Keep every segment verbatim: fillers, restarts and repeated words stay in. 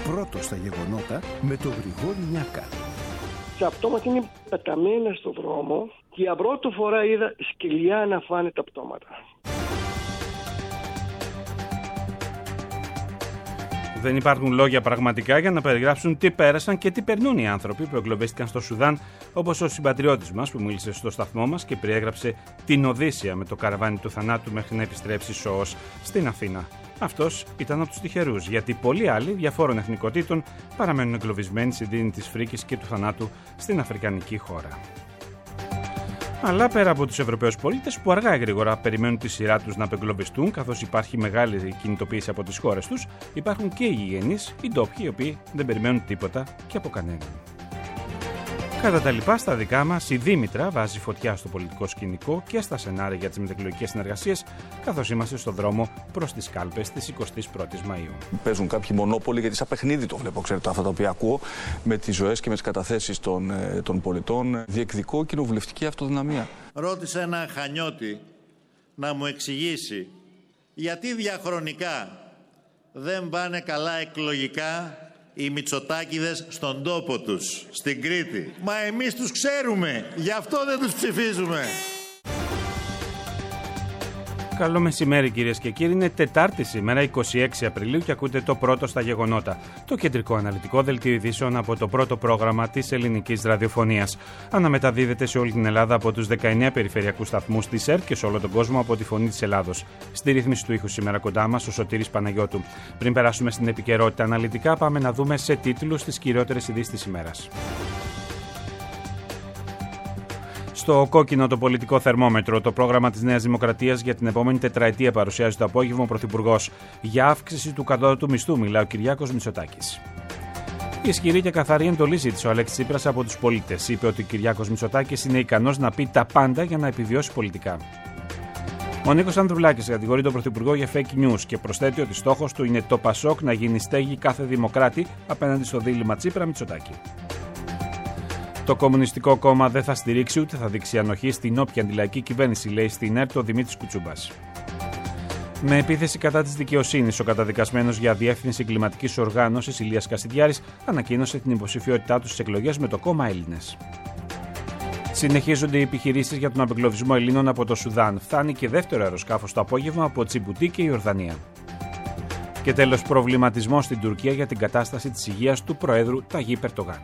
Πρώτος στα γεγονότα με τον Γρηγόρη Νιάκα. Τα πτώματα είναι πεταμένα στο δρόμο και για πρώτη φορά είδα σκυλιά να φάνε τα πτώματα. Δεν υπάρχουν λόγια πραγματικά για να περιγράψουν τι πέρασαν και τι περνούν οι άνθρωποι που εγκλωβίστηκαν στο Σουδάν, όπως ο συμπατριώτης μας που μίλησε στο σταθμό μας και περιέγραψε την Οδύσσεια με το καραβάνι του θανάτου μέχρι να επιστρέψει σώος στην Αθήνα. Αυτός ήταν από τους τυχερούς, γιατί πολλοί άλλοι διαφόρων εθνικοτήτων παραμένουν εγκλωβισμένοι στην δίνη της φρίκης και του θανάτου στην αφρικανική χώρα. Αλλά πέρα από τους Ευρωπαίους πολίτες που αργά ή γρήγορα περιμένουν τη σειρά τους να απεγκλωβιστούν, καθώς υπάρχει μεγάλη κινητοποίηση από τις χώρες τους, υπάρχουν και οι γηγενείς, οι ντόπιοι, οι οποίοι δεν περιμένουν τίποτα και από κανέναν. Κατά τα λοιπά, στα δικά μας, η Δήμητρα βάζει φωτιά στο πολιτικό σκηνικό και στα σενάρια για τις μετεκλογικές συνεργασίες, καθώς είμαστε στον δρόμο προς τις κάλπες της εικοστής πρώτης Μαΐου. Παίζουν κάποιοι μονόπολοι, γιατί σαν παιχνίδι το βλέπω, ξέρετε, αυτά τα οποία ακούω, με τις ζωές και με τις καταθέσεις των, των πολιτών. Διεκδικώ κοινοβουλευτική αυτοδυναμία. Ρώτησα έναν Χανιώτη να μου εξηγήσει γιατί διαχρονικά δεν πάνε καλά εκλογικά οι Μητσοτάκηδες στον τόπο τους, στην Κρήτη. Μα εμείς τους ξέρουμε, γι' αυτό δεν τους ψηφίζουμε. Καλό μεσημέρι κυρίες και κύριοι, είναι Τετάρτη σήμερα, εικοστή έκτη Απριλίου και ακούτε το πρώτο στα γεγονότα. Το κεντρικό αναλυτικό δελτίο ειδήσεων από το πρώτο πρόγραμμα της ελληνικής ραδιοφωνίας. Αναμεταδίδεται σε όλη την Ελλάδα από τους δεκαεννέα περιφερειακούς σταθμούς της ΕΡΤ και σε όλο τον κόσμο από τη Φωνή της Ελλάδος. Στη ρύθμιση του ήχου σήμερα κοντά μας ο Σωτήρης Παναγιώτου. Πριν περάσουμε στην επικαιρότητα αναλυτικά, πάμε να δούμε σε τίτλους τις κυριότερες ειδήσεις της ημέρας. Στο κόκκινο το πολιτικό θερμόμετρο, το πρόγραμμα της Νέας Δημοκρατίας για την επόμενη τετραετία παρουσιάζει το απόγευμα ο Πρωθυπουργός. Για αύξηση του κατώτατου μισθού μιλά ο Κυριάκος Μητσοτάκης. Η ισχυρή και καθαρή εντολή ζήτησε ο Αλέξης Τσίπρας από τους πολίτες. Είπε ότι ο Κυριάκος Μητσοτάκης είναι ικανός να πει τα πάντα για να επιβιώσει πολιτικά. Ο Νίκος Ανδρουλάκης κατηγορεί τον Πρωθυπουργό για fake news και προσθέτει ότι στόχος του είναι το Πασόκ να γίνει στέγη κάθε δημοκράτη απέναντι στο δίλημμα Τσίπρα-Μητσοτάκη. Το Κομμουνιστικό Κόμμα δεν θα στηρίξει ούτε θα δείξει ανοχή στην όποια αντιλαϊκή κυβέρνηση, λέει στην ΕΡΤ ο Δημήτρης Κουτσούμπας. Με επίθεση κατά της δικαιοσύνης, ο καταδικασμένος για διεύθυνση κλιματικής οργάνωσης Ηλίας Κασιδιάρης ανακοίνωσε την υποψηφιότητά του στις εκλογές με το κόμμα Έλληνες. Συνεχίζονται οι επιχειρήσεις για τον απεγκλωβισμό Ελλήνων από το Σουδάν. Φτάνει και δεύτερο αεροσκάφος το απόγευμα από Τζιμπουτί και Ιορδανία. Και τέλος, προβληματισμό στην Τουρκία για την κατάσταση της υγείας του Προέδρου Ταγίπ Ερντογάν.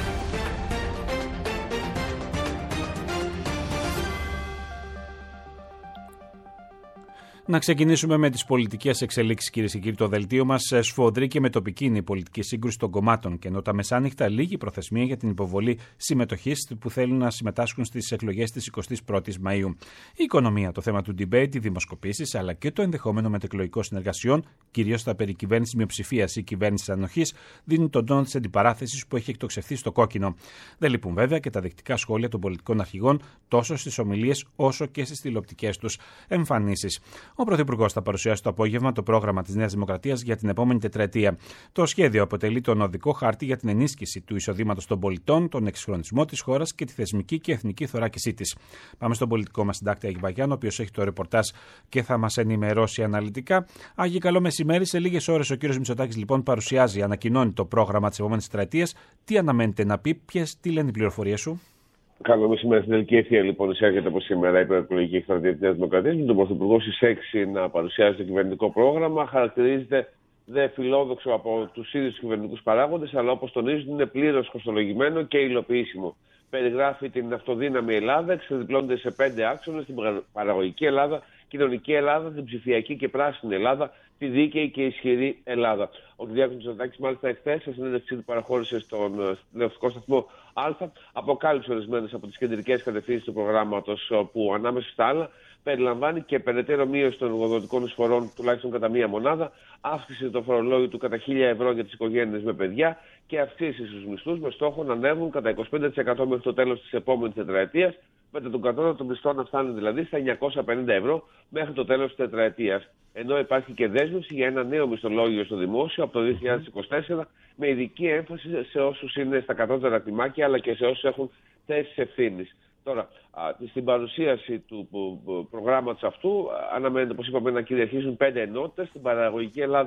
Να ξεκινήσουμε με τις πολιτικές εξελίξεις, κυρίες και κύριοι. Το δελτίο μας σφοδρή και με τοπική είναι η πολιτική σύγκρουση των κομμάτων. Και ενώ τα μεσάνυχτα λίγη προθεσμία για την υποβολή συμμετοχής που θέλουν να συμμετάσχουν στις εκλογές της εικοστής πρώτης Μαΐου. Η οικονομία, το θέμα του debate, οι δημοσκοπήσεις, αλλά και το ενδεχόμενο μετεκλογικών συνεργασιών, κυρίως στα περί κυβέρνησης μειοψηφίας ή κυβέρνησης ανοχής, δίνουν τον τόνο της αντιπαράθεσης που έχει εκτοξευθεί στο κόκκινο. Δεν λείπουν βέβαια και τα δεκτικά σχόλια των πολιτικών αρχηγών τόσο στις ομιλίες όσο και στις τηλεοπτικές τους εμφανίσεις. Ο Πρωθυπουργός θα παρουσιάσει το απόγευμα το πρόγραμμα της Νέας Δημοκρατίας για την επόμενη τετραετία. Το σχέδιο αποτελεί τον οδικό χάρτη για την ενίσχυση του εισοδήματος των πολιτών, τον εξυγχρονισμό της χώρας και τη θεσμική και εθνική θωράκισή της. Πάμε στον πολιτικό μας συντάκτη Άγη Βαγιάνο, ο οποίος έχει το ρεπορτάζ και θα μας ενημερώσει αναλυτικά. Άγη, καλό μεσημέρι. Σε λίγες ώρες ο κύριος Μητσοτάκης λοιπόν παρουσιάζει, ανακοινώνει το πρόγραμμα της επόμενης τετραετίας. Τι αναμένεται να πει, ποιες, τι λένε οι πληροφορίες σου? Καλό μεσημέρι. Στην τελική ευθεία λοιπόν εισέρχεται από σήμερα η προεκλογική εκστρατεία της Νέας Δημοκρατίας με τον Πρωθυπουργό στις έξι να παρουσιάζει το κυβερνητικό πρόγραμμα. Χαρακτηρίζεται δε φιλόδοξο από τους ίδιους τους κυβερνητικούς παράγοντες, αλλά όπως τονίζουν είναι πλήρως κοστολογημένο και υλοποιήσιμο. Περιγράφει την αυτοδύναμη Ελλάδα, εξεδιπλώνεται σε πέντε άξονες: την παραγωγική Ελλάδα, κοινωνική Ελλάδα, την ψηφιακή και πράσινη Ελλάδα, τη δίκαιη και ισχυρή Ελλάδα. Ο Κυριάκος Μητσοτάκης, μάλιστα, εχθές, σε συνέντευξή του παραχώρησε στον τηλεοπτικό σταθμό Α, αποκάλυψε ορισμένες από τις κεντρικές κατευθύνσεις του προγράμματος, που ανάμεσα στα άλλα περιλαμβάνει και περαιτέρω μείωση των εργοδοτικών εισφορών τουλάχιστον κατά μία μονάδα, αύξηση το φορολόγιο του κατά χίλια ευρώ για τις οικογένειες με παιδιά και αυξήσεις στους μισθούς με στόχο να ανέβουν κατά είκοσι πέντε τοις εκατό μέχρι το τέλος της επόμενης τετραετίας, με τον κατώτατο μισθό να φτάνει δηλαδή στα εννιακόσια πενήντα ευρώ μέχρι το τέλος της τετραετίας. Ενώ υπάρχει και δέσμευση για ένα νέο μισθολόγιο στο δημόσιο από το δύο χιλιάδες είκοσι τέσσερα, με ειδική έμφαση σε όσους είναι στα κατώτερα κλιμάκια αλλά και σε όσους έχουν θέσεις ευθύνης. Τώρα, στην παρουσίαση του προγράμματος αυτού αναμένεται, όπως είπαμε, να κυριαρχήσουν πέντε ενότητες. Στην παραγωγική Ελλάδα θα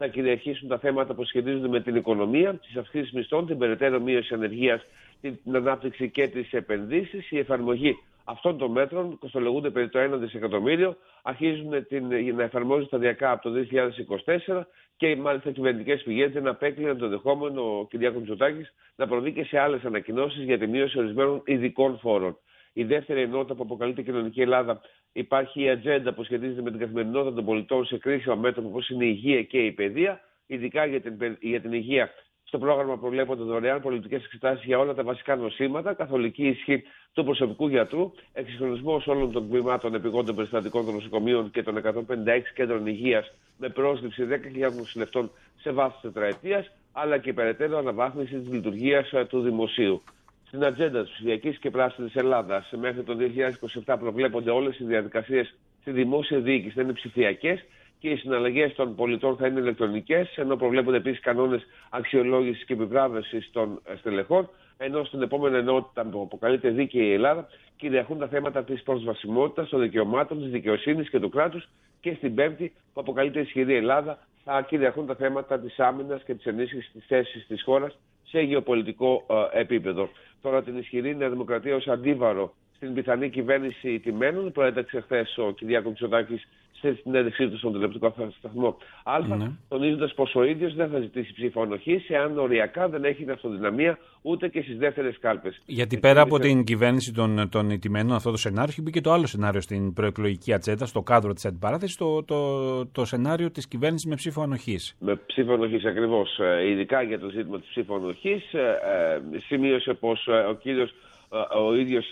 θα κυριαρχήσουν τα θέματα που σχετίζονται με την οικονομία, τις αυξήσεις μισθών, την περαιτέρω μείωση ανεργίας, την ανάπτυξη και τις επενδύσεις. Η εφαρμογή αυτών των μέτρων κοστολογούνται περί το ένα δισεκατομμύριο, αρχίζουν την, να εφαρμόζονται σταδιακά από το δύο χιλιάδες είκοσι τέσσερα και μάλιστα οι κυβερνητικές πηγές δεν απέκλειναν το δεχόμενο ο κ. Μητσοτάκης να προβεί και σε άλλες ανακοινώσεις για τη μείωση ορισμένων ειδικών φόρων. Η δεύτερη ενότητα που αποκαλείται Κοινωνική Ελλάδα, υπάρχει η ατζέντα που σχετίζεται με την καθημερινότητα των πολιτών σε κρίσιμα μέτωπα όπως είναι η υγεία και η παιδεία, ειδικά για την, για την υγεία. Στο πρόγραμμα προβλέπονται δωρεάν πολιτικές εξετάσεις για όλα τα βασικά νοσήματα, καθολική ισχύ του προσωπικού γιατρού, εξυγχρονισμός όλων των τμήματων επιγόντων περιστατικών των νοσοκομείων και των εκατόν πενήντα έξι κέντρων υγείας με πρόσληψη δέκα χιλιάδων νοσηλευτών σε βάθος τετραετίας, αλλά και περαιτέρω αναβάθμιση της λειτουργίας του δημοσίου. Στην ατζέντα της ψηφιακής και πράσινης Ελλάδας, μέχρι το δύο χιλιάδες είκοσι επτά προβλέπονται όλες οι διαδικασίες στη δημόσια διοίκηση να είναι ψηφιακές και οι συναλλαγές των πολιτών θα είναι ηλεκτρονικές, ενώ προβλέπονται επίσης κανόνες αξιολόγησης και επιβράβευσης των στελεχών, ενώ στην επόμενη ενότητα που αποκαλείται Δίκαιη Ελλάδα κυριαρχούν τα θέματα της προσβασιμότητας των δικαιωμάτων, της δικαιοσύνης και του κράτους, και στην πέμπτη που αποκαλείται Ισχυρή Ελλάδα θα κυριαρχούν τα θέματα της άμυνας και της ενίσχυσης της θέσης της χώρας σε γεωπολιτικό ε, επίπεδο. Τώρα την ισχυρή Νέα Δημοκρατία ως αντίβαρο στην πιθανή κυβέρνηση τιμένων προέταξε χθες ο κ. Μητσοτάκης στη συνέντευξή του στον τηλεοπτικό σταθμό Α, ναι. τονίζοντας πως ο ίδιος δεν θα ζητήσει ψήφο ανοχής εάν οριακά δεν έχει την αυτοδυναμία ούτε και στις δεύτερες κάλπες. Γιατί πέρα από την κυβέρνηση των, των ιτημένων, αυτό το σενάριο, μπήκε το άλλο σενάριο στην προεκλογική ατζέντα, στο κάδρο της αντιπαράθεσης, το, το, το σενάριο της κυβέρνησης με ψήφο ανοχής. Με ψήφο ανοχής, ακριβώς. Ειδικά για το ζήτημα της ψήφου ανοχής, ε, σημείωσε πως ε, ο κύριος ο ίδιος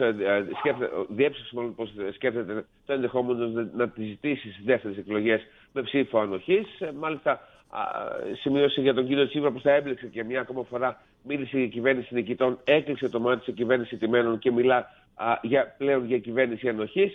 διέψευσε μάλλον πως σκέφτεται το ενδεχόμενο να τη ζητήσει στις δεύτερες εκλογές με ψήφο ανοχής. Μάλιστα σημείωσε για τον κύριο Τσίπρα που θα έμπλεξε και μια ακόμα φορά, μίλησε για κυβέρνηση νικητών, έκλεισε το μάτι σε κυβέρνηση τιμένων και μιλά για, πλέον για κυβέρνηση ανοχής.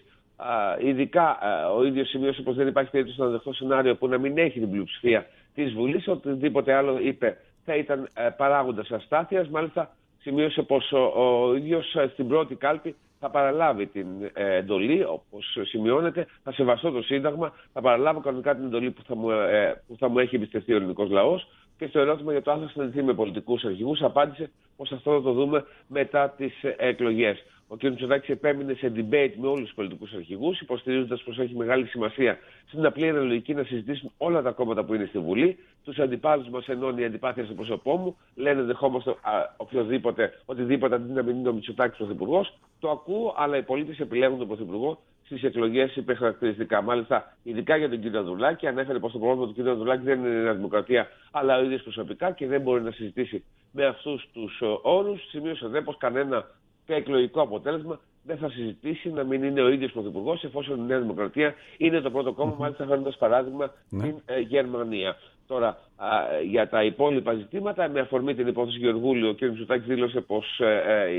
Ειδικά ο ίδιος σημείωσε πως δεν υπάρχει περίπτωση να δεχτώ σενάριο που να μην έχει την πλειοψηφία της Βουλής. Οτιδήποτε άλλο, είπε, θα ήταν παράγοντας αστάθειας. Μάλιστα σημείωσε πως ο, ο ίδιος στην πρώτη κάλπη θα παραλάβει την ε, εντολή, όπως σημειώνεται, θα σεβαστώ το Σύνταγμα, θα παραλάβω κανονικά την εντολή που θα μου, ε, που θα μου έχει εμπιστευτεί ο ελληνικός λαός. Και στο ερώτημα για το αν θα συναντηθεί με πολιτικούς αρχηγούς, απάντησε πως αυτό θα το δούμε μετά τις εκλογές. Ο κ. Μητσοτάκης επέμεινε σε debate με όλους τους πολιτικούς αρχηγούς, υποστηρίζοντας πως έχει μεγάλη σημασία στην απλή αναλογική να συζητήσουν όλα τα κόμματα που είναι στη Βουλή. Τους αντιπάλους μας ενώνει η αντιπάθεια στο πρόσωπό μου. Λένε δεχόμαστε οποιοδήποτε, οτιδήποτε αντί να μην είναι ο Μητσοτάκης πρωθυπουργός. Το ακούω, αλλά οι πολίτες επιλέγουν τον πρωθυπουργό στις εκλογές υπερχαρακτηριστικά. Μάλιστα, ειδικά για τον κ. Ανδρουλάκη, ανέφερε πως το πρόβλημα του κ. Ανδρουλάκη δεν είναι η Νέα Δημοκρατία, αλλά ο ίδιος προσωπικά και δεν μπορεί να συζητήσει με αυτούς τους όρους. Σημείωσε δε πως κανένα και εκλογικό αποτέλεσμα δεν θα συζητήσει να μην είναι ο ίδιος πρωθυπουργός, εφόσον η Νέα Δημοκρατία είναι το πρώτο κόμμα, mm-hmm. μάλιστα φέρνοντας παράδειγμα mm-hmm. την ε, Γερμανία. Τώρα, α, για τα υπόλοιπα ζητήματα, με αφορμή την υπόθεση Γεωργούλη, ο κ. Μητσοτάκης δήλωσε πως ε,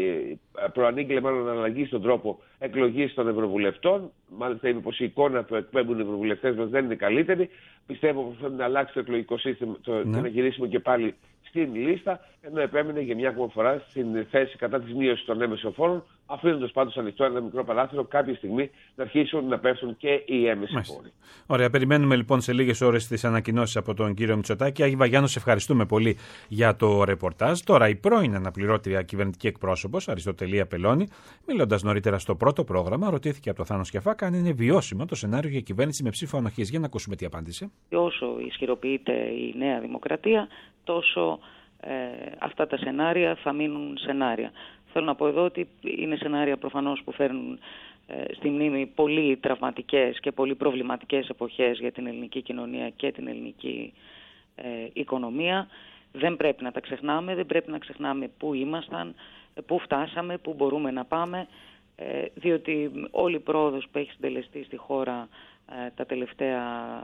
ε, προανήγγειλε μάλλον να αλλαγεί στον τρόπο εκλογής των Ευρωβουλευτών. Μάλιστα, είπε πως η εικόνα που εκπέμπουν οι Ευρωβουλευτές μας δεν είναι καλύτερη. Πιστεύω πως πρέπει να αλλάξει το εκλογικό σύστημα το, mm-hmm. και να γυρίσουμε και πάλι στην λίστα, ενώ επέμεινε για μια ακόμα φορά στην θέση κατά της μείωσης των έμεσων φόρων, αφήνοντας πάντως ανοιχτό ένα μικρό παράθυρο κάποια στιγμή να αρχίσουν να πέφτουν και οι έμεσοι φόροι. Ωραία, περιμένουμε λοιπόν σε λίγες ώρες τις ανακοινώσεις από τον κύριο Μητσοτάκη. Άγη Βαγιάννου, σε ευχαριστούμε πολύ για το ρεπορτάζ. Τώρα, η πρώην αναπληρώτρια κυβερνητική εκπρόσωπος, Αριστοτελία Πελώνη, μιλώντας νωρίτερα στο πρώτο πρόγραμμα, ρωτήθηκε από το Θάνο Σκιαφάκα αν είναι βιώσιμο το σενάριο για κυβέρνηση με ψήφο ανοχής. Για να ακούσουμε τι απάντησε. Όσο ισχυροποιείται η Νέα Δημοκρατία, τόσο ε, αυτά τα σενάρια θα μείνουν σενάρια. Θέλω να πω εδώ ότι είναι σενάρια προφανώς που φέρνουν ε, στη μνήμη πολύ τραυματικές και πολύ προβληματικές εποχές για την ελληνική κοινωνία και την ελληνική ε, οικονομία. Δεν πρέπει να τα ξεχνάμε, δεν πρέπει να ξεχνάμε πού ήμασταν, πού φτάσαμε, πού μπορούμε να πάμε, ε, διότι όλη η πρόοδος που έχει συντελεστεί στη χώρα ε, τα τελευταία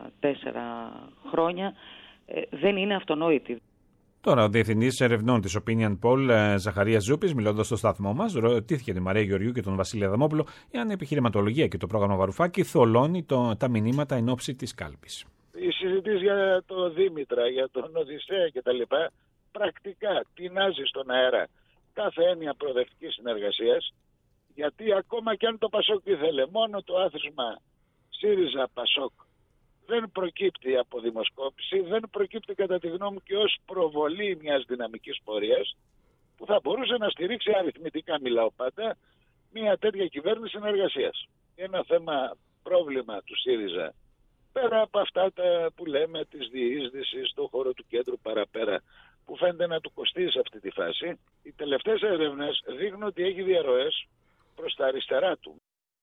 τέσσερα χρόνια ε, δεν είναι αυτονόητη. Τώρα, ο Διευθυντής Ερευνών της Opinion Poll, Ζαχαρίας Ζούπης, μιλώντας στο σταθμό μας, ρωτήθηκε τη Μαρία Γεωργιού και τον Βασίλη Αδαμόπουλο εάν η επιχειρηματολογία και το πρόγραμμα Βαρουφάκη θολώνει το, τα μηνύματα εν ώψη της κάλπης. Οι συζητήσεις για τον Δήμητρα, για τον Οδυσσέα κτλ. Πρακτικά τεινάζει στον αέρα κάθε έννοια προοδευτικής συνεργασίας, γιατί ακόμα και αν το Πασόκ ήθελε μόνο το άθροισμα ΣΥΡΙΖΑ Πασόκ δεν προκύπτει από δημοσκόπηση, δεν προκύπτει κατά τη γνώμη μου και ως προβολή μιας δυναμικής πορείας που θα μπορούσε να στηρίξει αριθμητικά, μιλάω πάντα, μια τέτοια κυβέρνηση συνεργασίας. Ένα θέμα, πρόβλημα του ΣΥΡΙΖΑ, πέρα από αυτά τα που λέμε της διείσδυσης στον χώρο του κέντρου παραπέρα, που φαίνεται να του κοστίζει σε αυτή τη φάση, οι τελευταίες έρευνες δείχνουν ότι έχει διαρροές προς τα αριστερά του.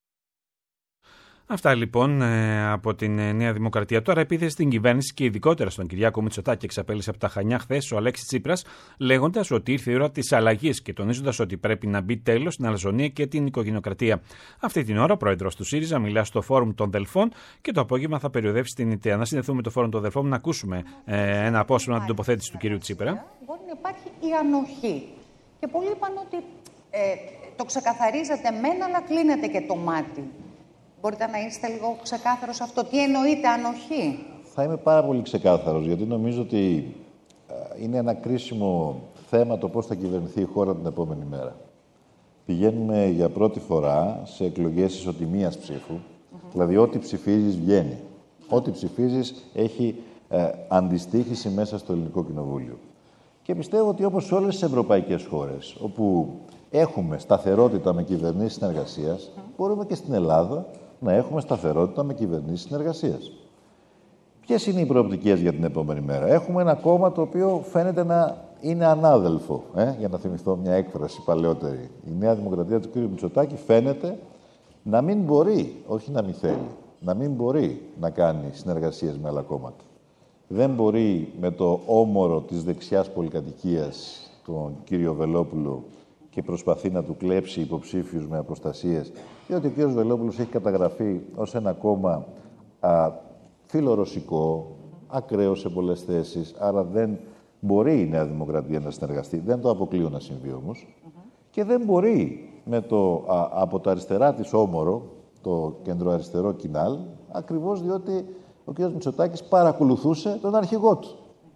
Αυτά λοιπόν από την Νέα Δημοκρατία. Τώρα, επίθεση στην κυβέρνηση και ειδικότερα στον Κυριάκο Μητσοτάκη εξαπέλυσε από τα Χανιά χθες ο Αλέξης Τσίπρας, λέγοντας ότι ήρθε η ώρα της αλλαγής και τονίζοντας ότι πρέπει να μπει τέλος στην αλαζονία και την οικογενειοκρατία. Αυτή την ώρα ο πρόεδρος του ΣΥΡΙΖΑ μιλά στο Φόρουμ των Δελφών και το απόγευμα θα περιοδεύσει την ΙΤΕΑ. Να συνδεθούμε με το Φόρουμ των Δελφών, να ακούσουμε ε, ένα απόσπασμα από την τοποθέτηση του κυρίου Τσίπρα. Μπορεί να υπάρχει η ανοχή. Και πολλοί είπαν ότι ε, το ξεκαθαρίζετε μεν, αλλά κλείνετε και το μάτι. Μπορείτε να είστε λίγο ξεκάθαρος αυτό? Τι εννοείται ανοχή? Θα είμαι πάρα πολύ ξεκάθαρος, γιατί νομίζω ότι είναι ένα κρίσιμο θέμα το πώς θα κυβερνηθεί η χώρα την επόμενη μέρα. Πηγαίνουμε για πρώτη φορά σε εκλογές ισοτιμίας ψήφου, mm-hmm. δηλαδή ό,τι ψηφίζεις βγαίνει. Mm-hmm. Ό,τι ψηφίζεις έχει ε, αντιστοίχηση μέσα στο Ελληνικό Κοινοβούλιο. Και πιστεύω ότι όπως σε όλες τις ευρωπαϊκές χώρες, όπου έχουμε σταθερότητα με κυβερνήσεις συνεργασίας, mm. μπορούμε και στην Ελλάδα να έχουμε σταθερότητα με κυβερνήσεις συνεργασίας. Ποιες είναι οι προοπτικές για την επόμενη μέρα? Έχουμε ένα κόμμα το οποίο φαίνεται να είναι ανάδελφο, ε? για να θυμηθώ μια έκφραση παλαιότερη. Η Νέα Δημοκρατία του κ. Μητσοτάκη φαίνεται να μην μπορεί, όχι να μην θέλει, να μην μπορεί να κάνει συνεργασίες με άλλα κόμματα. Δεν μπορεί με το όμορο της δεξιάς πολυκατοικίας, τον κύριο Βελόπουλο, και προσπαθεί να του κλέψει υποψήφιους με αποστασίες, διότι ο κ. Βελόπουλος έχει καταγραφεί ως ένα κόμμα α, φιλορωσικό, ακραίο σε πολλές θέσεις, άρα δεν μπορεί η Νέα Δημοκρατία να συνεργαστεί. Δεν το αποκλείω να συμβεί όμως. Mm-hmm. Και δεν μπορεί με το α, από τα αριστερά της όμορο, το κεντροαριστερό κοινάλ, ακριβώς διότι ο κ. Μητσοτάκης παρακολουθούσε τον αρχηγό του.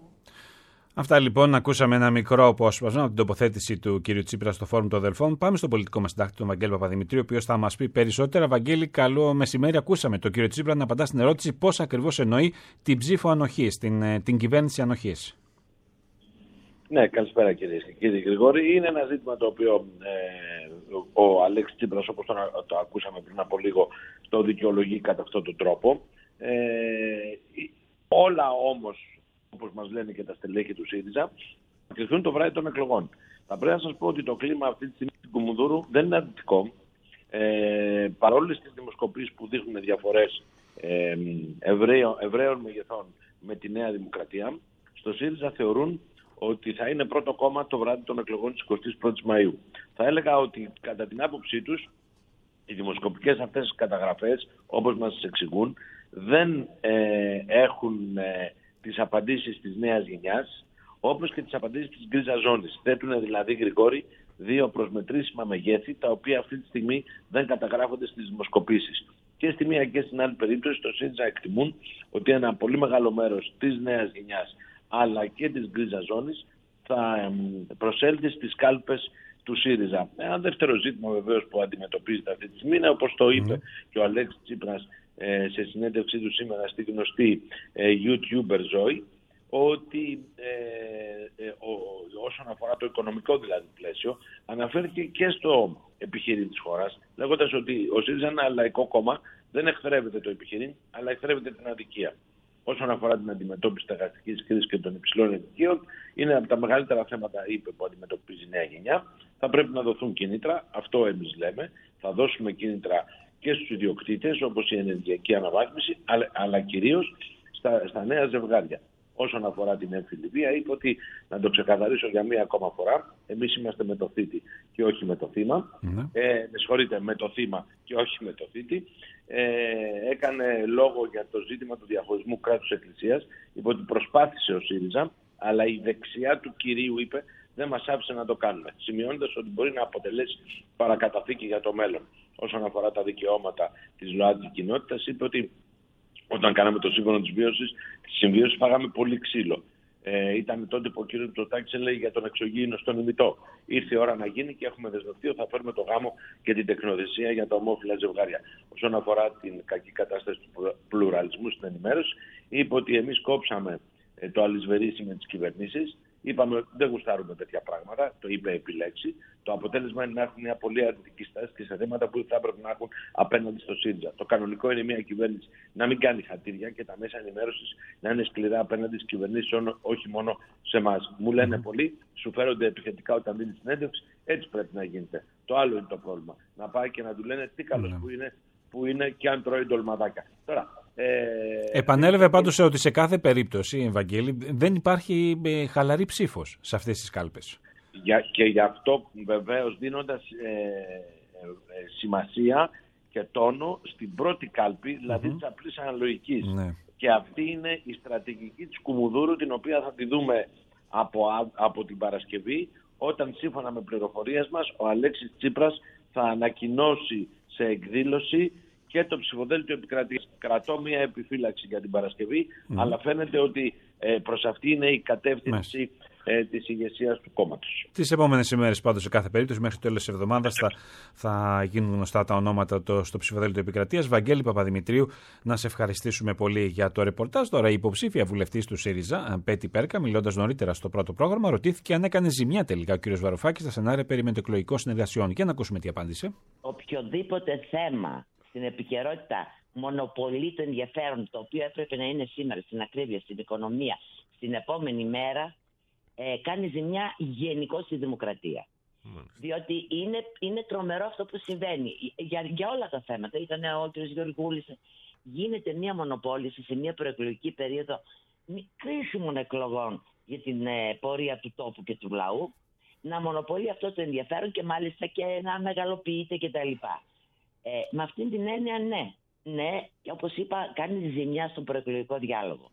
Αυτά λοιπόν, ακούσαμε ένα μικρό απόσπασμα από την τοποθέτηση του κ. Τσίπρα στο Φόρουμ των Δελφών. Πάμε στον πολιτικό μας συντάκτη, τον Βαγγέλη Παπαδημητρίου, ο οποίος θα μας πει περισσότερα. Βαγγέλη, καλό μεσημέρι. Ακούσαμε τον κ. Τσίπρα να απαντά στην ερώτηση πώς ακριβώς εννοεί την ψήφο ανοχής, την, την κυβέρνηση ανοχής. Ναι, καλησπέρα κύριε και κύριε Γρηγόρη. Είναι ένα ζήτημα το οποίο ε, ο Αλέξης Τσίπρας, όπως το, το ακούσαμε πριν από λίγο, το δικαιολογεί κατά αυτόν τον τρόπο. Ε, όλα όμως, όπως μας λένε και τα στελέχη του ΣΥΡΙΖΑ, θα κρυφθούν το βράδυ των εκλογών. Θα πρέπει να σας πω ότι το κλίμα αυτή τη στιγμή στην Κουμουνδούρου δεν είναι αρνητικό. Ε, παρόλες τις δημοσκοπήσεις που δείχνουν διαφορές ε, ευραίων, ευραίων μεγεθών με τη Νέα Δημοκρατία, στο ΣΥΡΙΖΑ θεωρούν ότι θα είναι πρώτο κόμμα το βράδυ των εκλογών της εικοστής πρώτης Μαΐου. Θα έλεγα ότι κατά την άποψή τους, οι δημοσκοπικές αυτές καταγραφές, όπως μας εξηγούν, δεν ε, έχουν ε, τις απαντήσεις της νέας γενιάς, όπως και τις απαντήσεις της γκρίζας ζώνης. Θέτουν δηλαδή, Γρηγόρη, δύο προσμετρήσιμα μεγέθη, τα οποία αυτή τη στιγμή δεν καταγράφονται στις δημοσκοπήσεις. Και στη μία και στην άλλη περίπτωση, το ΣΥΡΙΖΑ εκτιμούν ότι ένα πολύ μεγάλο μέρος της νέας γενιάς, αλλά και της γκρίζας ζώνης, θα προσέλθει στις κάλπες του ΣΥΡΙΖΑ. Ένα δεύτερο ζήτημα βεβαίως που αντιμετωπίζεται αυτή τη στιγμή είναι, όπως το είπε mm. και ο Αλέξης Τσίπρας ε, σε συνέντευξή του σήμερα στη γνωστή ε, YouTuber Ζωή, ότι ε, ε, ο, όσον αφορά το οικονομικό δηλαδή πλαίσιο, αναφέρθηκε και στο επιχειρήν της χώρας, λέγοντας ότι ο ΣΥΡΙΖΑ είναι ένα λαϊκό κόμμα, δεν εχθρεύεται το επιχειρήν, αλλά εχθρεύεται την αδικία. Όσον αφορά την αντιμετώπιση της εργατικής κρίσης και των υψηλών ενοικίων, είναι από τα μεγαλύτερα θέματα, είπε, που αντιμετωπίζει η νέα γενιά. Θα πρέπει να δοθούν κίνητρα, αυτό εμείς λέμε. Θα δώσουμε κίνητρα και στους ιδιοκτήτες, όπως η ενεργειακή αναβάθμιση, αλλά, αλλά κυρίως στα, στα νέα ζευγάρια. Όσον αφορά την έμφυλη βία, είπε ότι, να το ξεκαθαρίσω για μία ακόμα φορά, εμείς είμαστε με το θήτη και όχι με το θύμα. Mm-hmm. Ε, με συγχωρείτε, με το θύμα και όχι με το θήτη. Ε, έκανε λόγο για το ζήτημα του διαχωρισμού κράτους εκκλησίας. Είπε ότι προσπάθησε ο ΣΥΡΙΖΑ, αλλά η δεξιά του κυρίου, είπε, δεν μας άφησε να το κάνουμε. Σημειώνοντας ότι μπορεί να αποτελέσει παρακαταθήκη για το μέλλον. Όσον αφορά τα δικαιώματα της ΛΟΑΤΚΙ κοινότητας, είπε ότι όταν κάναμε το σύμφωνο της βίωσης, της συμβίωσης, φάγαμε πολύ ξύλο. Ε, ήταν τότε που ο κ. Μητσοτάκης έλεγε για τον εξωγήινο στον ημιτό. Ήρθε η ώρα να γίνει και έχουμε δεσμευτεί ότι θα φέρουμε το γάμο και την τεκνοθεσία για τα ομόφυλα ζευγάρια. Όσον αφορά την κακή κατάσταση του πλουραλισμού στην ενημέρωση, είπε ότι εμείς κόψαμε ε, το αλυσβερίσι με τις κυβερνήσεις. Είπαμε ότι δεν γουστάρουμε τέτοια πράγματα, το είπε επιλέξει. Το αποτέλεσμα είναι να έχουν μια πολύ αρνητική στάση και σε θέματα που θα έπρεπε να έχουν απέναντι στο ΣΥΡΙΖΑ. Το κανονικό είναι μια κυβέρνηση να μην κάνει χατήρια και τα μέσα ενημέρωσης να είναι σκληρά απέναντι στις κυβερνήσεις, όχι μόνο σε εμάς. Μου λένε πολλοί, σου φέρονται επιθετικά όταν δίνει συνέντευξη, έτσι πρέπει να γίνεται. Το άλλο είναι το πρόβλημα. Να πάει και να του λένε τι καλός που είναι, που είναι και αν τρώει ντολμαδάκια. Τώρα. Ε, Επανέλαβε πάντως ότι σε κάθε περίπτωση, Ευαγγέλη, δεν υπάρχει ε, χαλαρή ψήφος σε αυτές τις κάλπες. Για, και γι' αυτό βεβαίως δίνοντας ε, ε, ε, σημασία και τόνο στην πρώτη κάλπη, δηλαδή mm-hmm. της απλής αναλογικής. Ναι. Και αυτή είναι η στρατηγική της Κουμουνδούρου, την οποία θα τη δούμε από, από την Παρασκευή, όταν σύμφωνα με πληροφορίες μας ο Αλέξης Τσίπρας θα ανακοινώσει σε εκδήλωση και το ψηφοδέλτιο επικρατείας. Κρατώ μια επιφύλαξη για την Παρασκευή, mm. αλλά φαίνεται ότι ε, προς αυτή είναι η κατεύθυνση ε, της ηγεσίας του κόμματος. Τις επόμενες ημέρες πάντως σε κάθε περίπτωση, μέχρι το τέλος της εβδομάδας, θα, θα γίνουν γνωστά τα ονόματα το, στο ψηφοδέλτιο επικρατείας. Βαγγέλη Παπαδημητρίου, να σε ευχαριστήσουμε πολύ για το ρεπορτάζ. Τώρα η υποψήφια βουλευτής του ΣΥΡΙΖΑ, Πέτη Πέρκα, μιλώντας νωρίτερα στο πρώτο πρόγραμμα, ρωτήθηκε αν έκανε ζημιά τελικά ο κ. Βαρουφάκης στα σενάρια περί μετεκλογικών συνεργασιών. Για να ακούσουμε τι απάντησε. Οποιοδήποτε θέμα στην επικαιρότητα μονοπολεί το ενδιαφέρον, το οποίο έπρεπε να είναι σήμερα στην ακρίβεια, στην οικονομία, στην επόμενη μέρα, ε, κάνει ζημιά γενικώς στη δημοκρατία. Mm. Διότι είναι, είναι τρομερό αυτό που συμβαίνει για, για όλα τα θέματα. Ήταν ο κ. Γεωργούλης. Γίνεται μια μονοπόληση σε μια προεκλογική περίοδο κρίσιμων εκλογών για την ε, πορεία του τόπου και του λαού, να μονοπολεί αυτό το ενδιαφέρον και μάλιστα και να μεγαλοποιείται κτλ. Ε, με αυτήν την έννοια ναι, ναι, και όπως είπα κάνει ζημιά στον προεκλογικό διάλογο.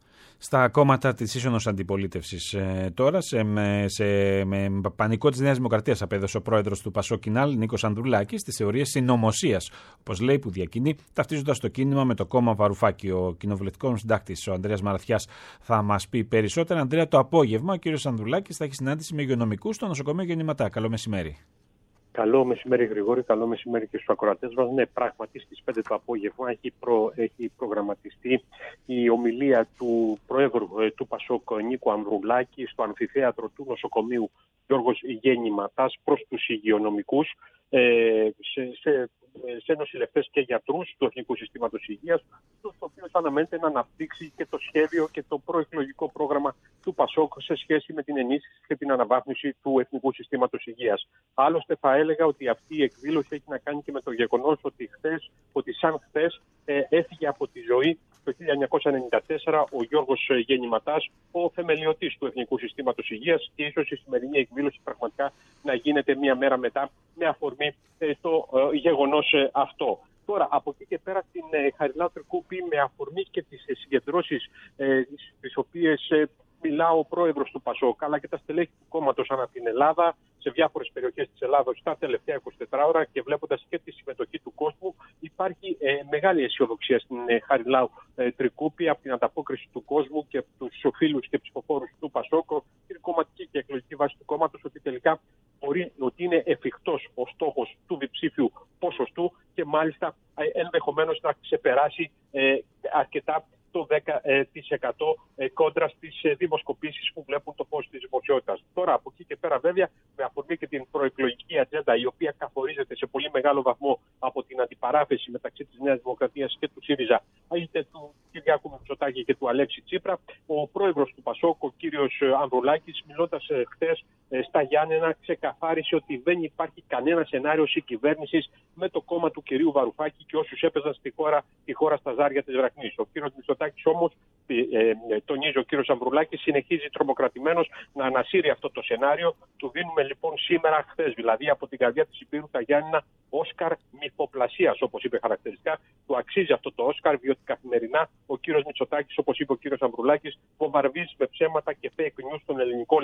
Στα κόμματα της ίσονος αντιπολίτευσης ε, τώρα, σε, με, σε, με πανικό της Νέας Δημοκρατίας απέδωσε ο πρόεδρος του Πασόκ Κινάλ, Νίκος Ανδρουλάκης, τις θεωρίες συνωμοσίας, όπως λέει, που διακινεί, ταυτίζοντας το κίνημα με το κόμμα Βαρουφάκη. Ο κοινοβουλευτικός συντάκτης, ο Ανδρέας Μαραθιάς, θα μας πει περισσότερα. Ανδρέα, το απόγευμα ο κ. Ανδρουλάκης θα έχει συνάντηση με υγειονομικούς στο νοσοκομείο Γεννηματά. Καλό μεσημέρι. Καλό μεσημέρι, Γρηγόρη. Καλό μεσημέρι και στους ακροατές μας. Ναι, πράγματι στις πέντε το απόγευμα έχει, προ, έχει προγραμματιστεί η ομιλία του Προέδρου ε, του Πασόκ, Νίκου Ανδρουλάκη, στο αμφιθέατρο του νοσοκομείου Γιώργος Γεννηματάς προς τους υγειονομικούς, ε, σε, σε, σε νοσηλευτές και γιατρούς του Εθνικού Συστήματος Υγείας, το οποίο θα αναμένεται να αναπτύξει και το σχέδιο και το προεκλογικό πρόγραμμα του Πασόκ σε σχέση με την ενίσχυση και την αναβάθμιση του Εθνικού Συστήματος Υγείας. Άλλωστε, θα έλεγα ότι αυτή η εκδήλωση έχει να κάνει και με το γεγονός ότι, χθες, ότι σαν χθες ε, έφυγε από τη ζωή το χίλια εννιακόσια ενενήντα τέσσερα ο Γιώργος Γεννηματάς, ο θεμελιωτής του Εθνικού Συστήματος Υγείας, και ίσως η σημερινή εκδήλωση πραγματικά να γίνεται μία μέρα μετά με αφορμή ε, το ε, γεγονός ε, αυτό. Τώρα, από εκεί και πέρα στην ε, Χαριλάου Τρικούπη, με αφορμή και τις ε, συγκεντρώσεις ε, τις οποίες ε, μιλά ο πρόεδρος του Πασόκ, αλλά και τα στελέχη του κόμματος ανά την Ελλάδα, σε διάφορες περιοχές της Ελλάδος τα τελευταία είκοσι τέσσερις ώρα, και βλέποντας και τη συμμετοχή του κόσμου, υπάρχει ε, μεγάλη αισιοδοξία στην ε, Χαριλάου ε, Τρικούπη από την ανταπόκριση του κόσμου και από τους φίλους και ψηφοφόρους του Πασόκ, την κομματική και εκλογική βάση του κόμματος, ότι τελικά μπορεί, ότι είναι εφικτός ο στόχος του διψήφιου ποσοστού και μάλιστα ε, ενδεχομένως να ξεπεράσει ε, αρκετά το δέκα τοις εκατό κόντρα στις δημοσκοπήσεις που βλέπουν το φως της δημοσιότητας. Τώρα, από εκεί και πέρα, βέβαια, με αφορμή και την προεκλογική ατζέντα, η οποία καθορίζεται σε πολύ μεγάλο βαθμό από την αντιπαράθεση μεταξύ της Νέας Δημοκρατίας και του ΣΥΡΙΖΑ, είτε του Κυριάκου Μητσοτάκη και του Αλέξη Τσίπρα, ο πρόεδρος του Πασόκ, ο κύριος Ανδρουλάκης, μιλώντας χθες στα Γιάννενα, ξεκαθάρισε ότι δεν υπάρχει κανένα σενάριο συγκυβέρνησης με το κόμμα του κυρίου Βαρουφάκη και όσους έπαιζαν στη χώρα, τη χώρα στα ζάρια της Βραχνής. Ο κύριος Μητσοτάκης όμως, ε, ε, τονίζει ο κύριος Ανδρουλάκης, συνεχίζει τρομοκρατημένος να ανασύρει αυτό το σενάριο. Του δίνουμε λοιπόν σήμερα, χθες δηλαδή, από την καρδιά της Υπήρου τα Γιάννενα, Όσκαρ μυθοπλασίας, όπως είπε χαρακτηριστικά. Του αξίζει αυτό το Όσκαρ, διότι καθημερινά ο κύριος Μητσοτάκης, όπως είπε ο κύριος Ανδρουλάκης, βομβαρδίζει με ψέματα και fake news στον ελληνικό λαό,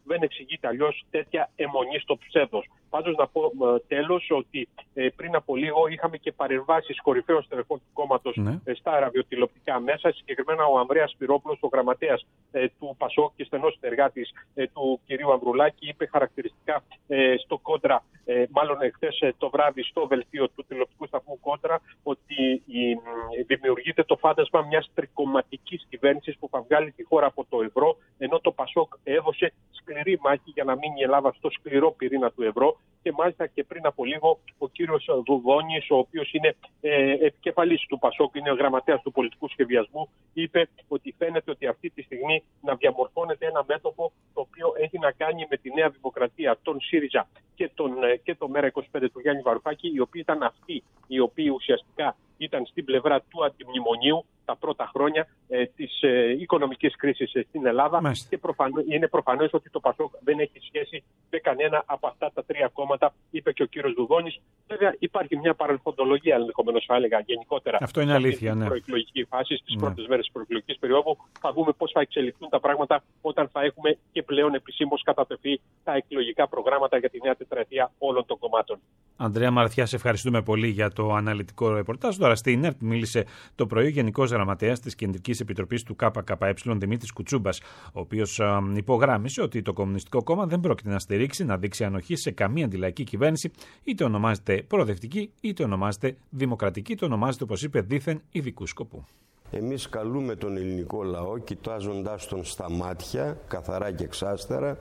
δεν εξηγείται αλλιώς τέτοια αιμονή στο ψεύδος. Πάντως να πω ε, τέλος ότι ε, πριν από λίγο είχαμε και παρεμβάσεις κορυφαίων στελεχών του κόμματος ναι. ε, στα ραδιοτηλεοπτικά μέσα. Συγκεκριμένα ο Ανδρέας Σπυρόπουλος, ο γραμματέας ε, του ΠΑΣΟΚ και στενός συνεργάτης ε, του κυρίου Ανδρουλάκη, είπε χαρακτηριστικά ε, στο Κόντρα, ε, μάλλον εχθές ε, το βράδυ στο δελτίο του τηλεοπτικού σταθμού Κόντρα, ότι η, ε, δημιουργείται το φάντασμα μιας τρικομματικής κυβέρνησης που θα βγάλει τη χώρα από το ευρώ, ενώ το ΠΑΣΟΚ έδωσε σκληρή μάχη για να μείνει η Ελλάδα στο σκληρό πυρήνα του ευρώ. Και μάλιστα και πριν από λίγο ο κύριος Δουδόνης, ο οποίος είναι ε, επικεφαλής του ΠΑΣΟΚ, είναι ο γραμματέας του πολιτικού σχεδιασμού, είπε ότι φαίνεται ότι αυτή τη στιγμή να διαμορφώνεται ένα μέτωπο το οποίο έχει να κάνει με τη Νέα Δημοκρατία, τον ΣΥΡΙΖΑ και τον, και το ΜΕΡΑ είκοσι πέντε του Γιάννη Βαρουφάκη, οι οποίοι ήταν αυτοί οι οποίοι ουσιαστικά ήταν στην πλευρά του αντιμνημονίου τα πρώτα χρόνια ε, της ε, οικονομικής κρίσης ε, στην Ελλάδα. Μάλιστα. Και προφανώ, είναι προφανές ότι το ΠΑΣΟΚ δεν έχει σχέση με κανένα από αυτά τα τρία κόμματα, είπε και ο κύριος Δουδόνης. Βέβαια υπάρχει μια παρελθοντολογία, ενδεχομένως θα έλεγα γενικότερα. Αυτό είναι αλήθεια, στην ναι. προεκλογική φάση, στις ναι. πρώτες μέρες της προεκλογικής περίοδου. Θα δούμε πώς θα εξελιχθούν τα πράγματα όταν θα έχουμε και πλέον επισήμως κατατεθεί τα εκλογικά προγράμματα για τη νέα τετραετία όλων των κομμάτων. Ανδρέα Μαραθιά, σε ευχαριστούμε πολύ για το αναλυτικό ρεπορτάζ. Τώρα στην ΕΡΤ μίλησε το πρωί ο Γενικός Γραμματέας της Κεντρικής Επιτροπής του ΚΚΕ, Δημήτρης Κουτσούμπας, ο οποίος υπογράμμισε ότι το Κομμουνιστικό Κόμμα δεν πρόκειται να στηρίξει, να δείξει ανοχή σε καμία αντιλαϊκή κυβέρνηση, είτε ονομάζεται προοδευτική, είτε ονομάζεται δημοκρατική, είτε ονομάζεται, όπως είπε, δήθεν ειδικού σκοπού. Εμείς καλούμε τον ελληνικό λαό, κοιτάζοντάς τον στα μάτια, καθαρά και εξάστερα,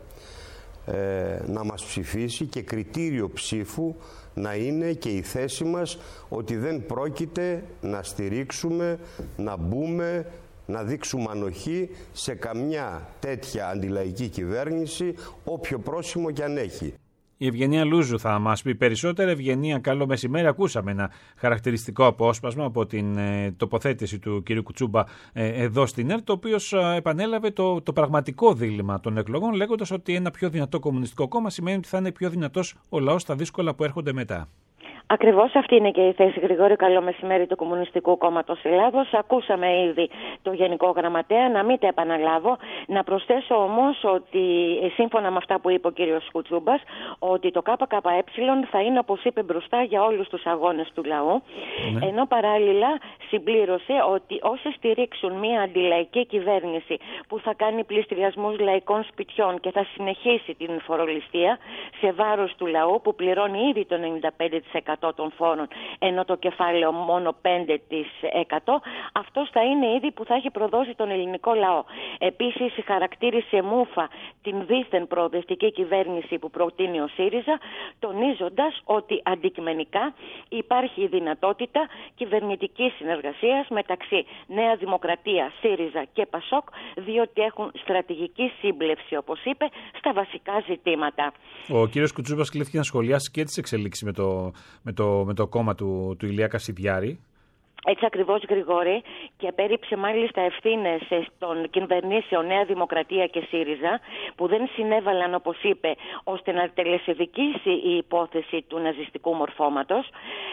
ε, να μας ψηφίσει και κριτήριο ψήφου να είναι και η θέση μας ότι δεν πρόκειται να στηρίξουμε, να μπούμε, να δείξουμε ανοχή σε καμιά τέτοια αντιλαϊκή κυβέρνηση, όποιο πρόσημο κι αν έχει. Η Ευγενία Λούζου θα μας πει περισσότερα. Ευγενία, καλό μεσημέρι. Ακούσαμε ένα χαρακτηριστικό απόσπασμα από την ε, τοποθέτηση του κ. Κουτσούμπα ε, εδώ στην ΕΡΤ, ο οποίος ε, επανέλαβε το, το πραγματικό δίλημμα των εκλογών, λέγοντας ότι ένα πιο δυνατό κομμουνιστικό κόμμα σημαίνει ότι θα είναι πιο δυνατός ο λαός στα δύσκολα που έρχονται μετά. Ακριβώς αυτή είναι και η θέση, Γρηγόρη. Καλό μεσημέρι του Κομμουνιστικού Κόμματος Ελλάδος. Ακούσαμε ήδη το Γενικό Γραμματέα, να μην τα επαναλάβω. Να προσθέσω όμως ότι σύμφωνα με αυτά που είπε ο κύριος Κουτσούμπας, ότι το ΚΚΕ θα είναι, όπως είπε, μπροστά για όλους τους αγώνες του λαού. Ναι. Ενώ παράλληλα συμπλήρωσε ότι όσοι στηρίξουν μια αντιλαϊκή κυβέρνηση που θα κάνει πληστηριασμούς λαϊκών σπιτιών και θα συνεχίσει την φορολιστία σε βάρος του λαού που πληρώνει ήδη το ενενήντα πέντε τοις εκατό των φόρων, ενώ το κεφάλαιο μόνο πέντε τοις εκατό, αυτός θα είναι ήδη που θα έχει προδώσει τον ελληνικό λαό. Επίσης χαρακτήρισε μούφα την δίθεν προοδευτική κυβέρνηση που προτείνει ο ΣΥΡΙΖΑ, τονίζοντας ότι αντικειμενικά υπάρχει η δυνατότητα κυβερνητικής συνεργασίας μεταξύ Νέα Δημοκρατία, ΣΥΡΙΖΑ και ΠΑΣΟΚ, διότι έχουν στρατηγική σύμπλευση, όπως είπε, στα βασικά ζητήματα. Ο κύριος Κουτσούμπας κλήθηκε να σχολιάσει και τις εξελίξεις με το με το, με το κόμμα του, του Ηλία Κασιδιάρη. Έτσι ακριβώς, Γρηγόρη, και πέριψε μάλιστα ευθύνες των κυβερνήσεων Νέα Δημοκρατία και ΣΥΡΙΖΑ, που δεν συνέβαλαν, όπως είπε, ώστε να τελεσεδικήσει η υπόθεση του ναζιστικού μορφώματος.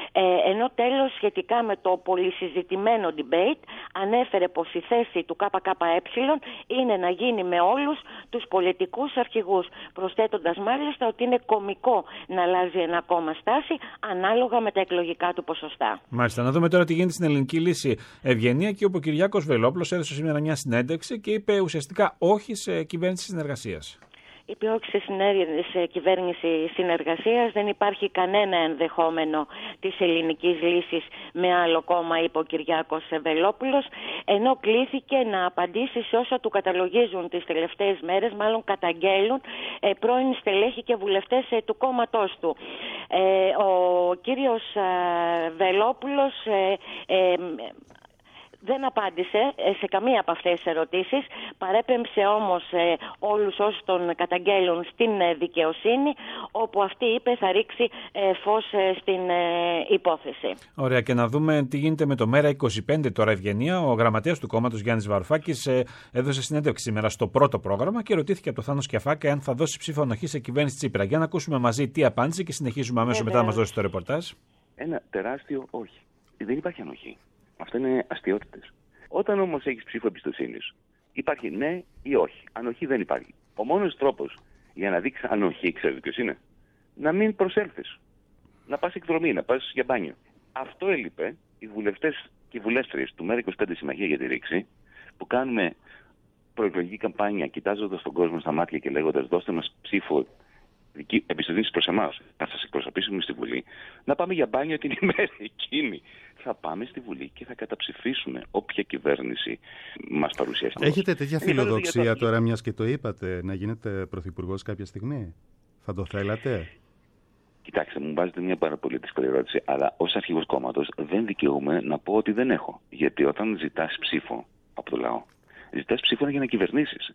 Ε, ενώ τέλος, σχετικά με το πολυσυζητημένο debate, ανέφερε πως η θέση του ΚΚΕ είναι να γίνει με όλους τους πολιτικούς αρχηγούς, προσθέτοντας μάλιστα ότι είναι κωμικό να αλλάζει ένα κόμμα στάση ανάλογα με τα εκλογικά του ποσοστά. Μάλιστα, να δούμε τώρα τι γίνεται στην Ελληνική Λύση, Ευγενία, και όπου ο Κυριάκος Βελόπουλος έδωσε σήμερα μια συνέντευξη και είπε ουσιαστικά όχι σε κυβέρνηση συνεργασίας. Είπε όχι σε, σε κυβέρνηση συνεργασίας, δεν υπάρχει κανένα ενδεχόμενο της ελληνικής λύσης με άλλο κόμμα, είπε ο Κυριάκος Βελόπουλος, ενώ κλήθηκε να απαντήσει σε όσα του καταλογίζουν τις τελευταίες μέρες, μάλλον καταγγέλουν ε, πρώην στελέχη και βουλευτές ε, του κόμματός του. Ε, ο κύριος ε, Βελόπουλος ε, ε, δεν απάντησε σε καμία από αυτές τις ερωτήσεις, παρέπεμψε όμως ε, όλους όσους τον καταγγέλουν στην ε, δικαιοσύνη, όπου αυτή είπε θα ρίξει ε, φως ε, στην ε, υπόθεση. Ωραία, και να δούμε τι γίνεται με το ΜΕΡΑ είκοσι πέντε τώρα, Ευγενία. Ο γραμματέας του κόμματος Γιάννης Βαρουφάκης ε, έδωσε συνέντευξη σήμερα στο πρώτο πρόγραμμα και ρωτήθηκε από τον Θάνο Σκιαφάκα αν θα δώσει ψήφο ανοχή σε κυβέρνηση Τσίπρα. Για να ακούσουμε μαζί τι απάντησε και συνεχίζουμε αμέσως μετά να μας δώσει το ρεπορτάζ. Ένα τεράστιο όχι. Δεν υπάρχει ανοχή. Αυτά είναι αστιότητες. Όταν όμως έχεις ψήφο εμπιστοσύνης, υπάρχει ναι ή όχι. Ανοχή δεν υπάρχει. Ο μόνος τρόπος για να δείξει ανοχή, ξέρετε ποιος είναι? Να μην προσέλθεις. Να πας εκδρομή, να πας για μπάνιο. Αυτό έλειπε. Οι βουλευτές και οι βουλεύτριες του ΜΕΡΑ είκοσι πέντε Συμμαχία για τη Ρήξη, που κάνουμε προεκλογική καμπάνια κοιτάζοντας τον κόσμο στα μάτια και λέγοντας δώστε μας ψήφο εμπιστοσύνη προς εμάς, να σας εκπροσωπήσουμε στη Βουλή, να πάμε για μπάνιο την ημέρα εκείνη. Θα πάμε στη Βουλή και θα καταψηφίσουμε όποια κυβέρνηση μας παρουσιάσει. Έχετε τέτοια φιλοδοξία το... τώρα, μιας και το είπατε, να γίνετε πρωθυπουργός κάποια στιγμή? Θα το θέλατε? Κοιτάξτε, μου βάζετε μια πάρα πολύ δύσκολη ερώτηση, αλλά ως αρχηγός κόμματος δεν δικαιούμαι να πω ότι δεν έχω. Γιατί όταν ζητάς ψήφο από το λαό, ζητάς ψήφο για να κυβερνήσεις.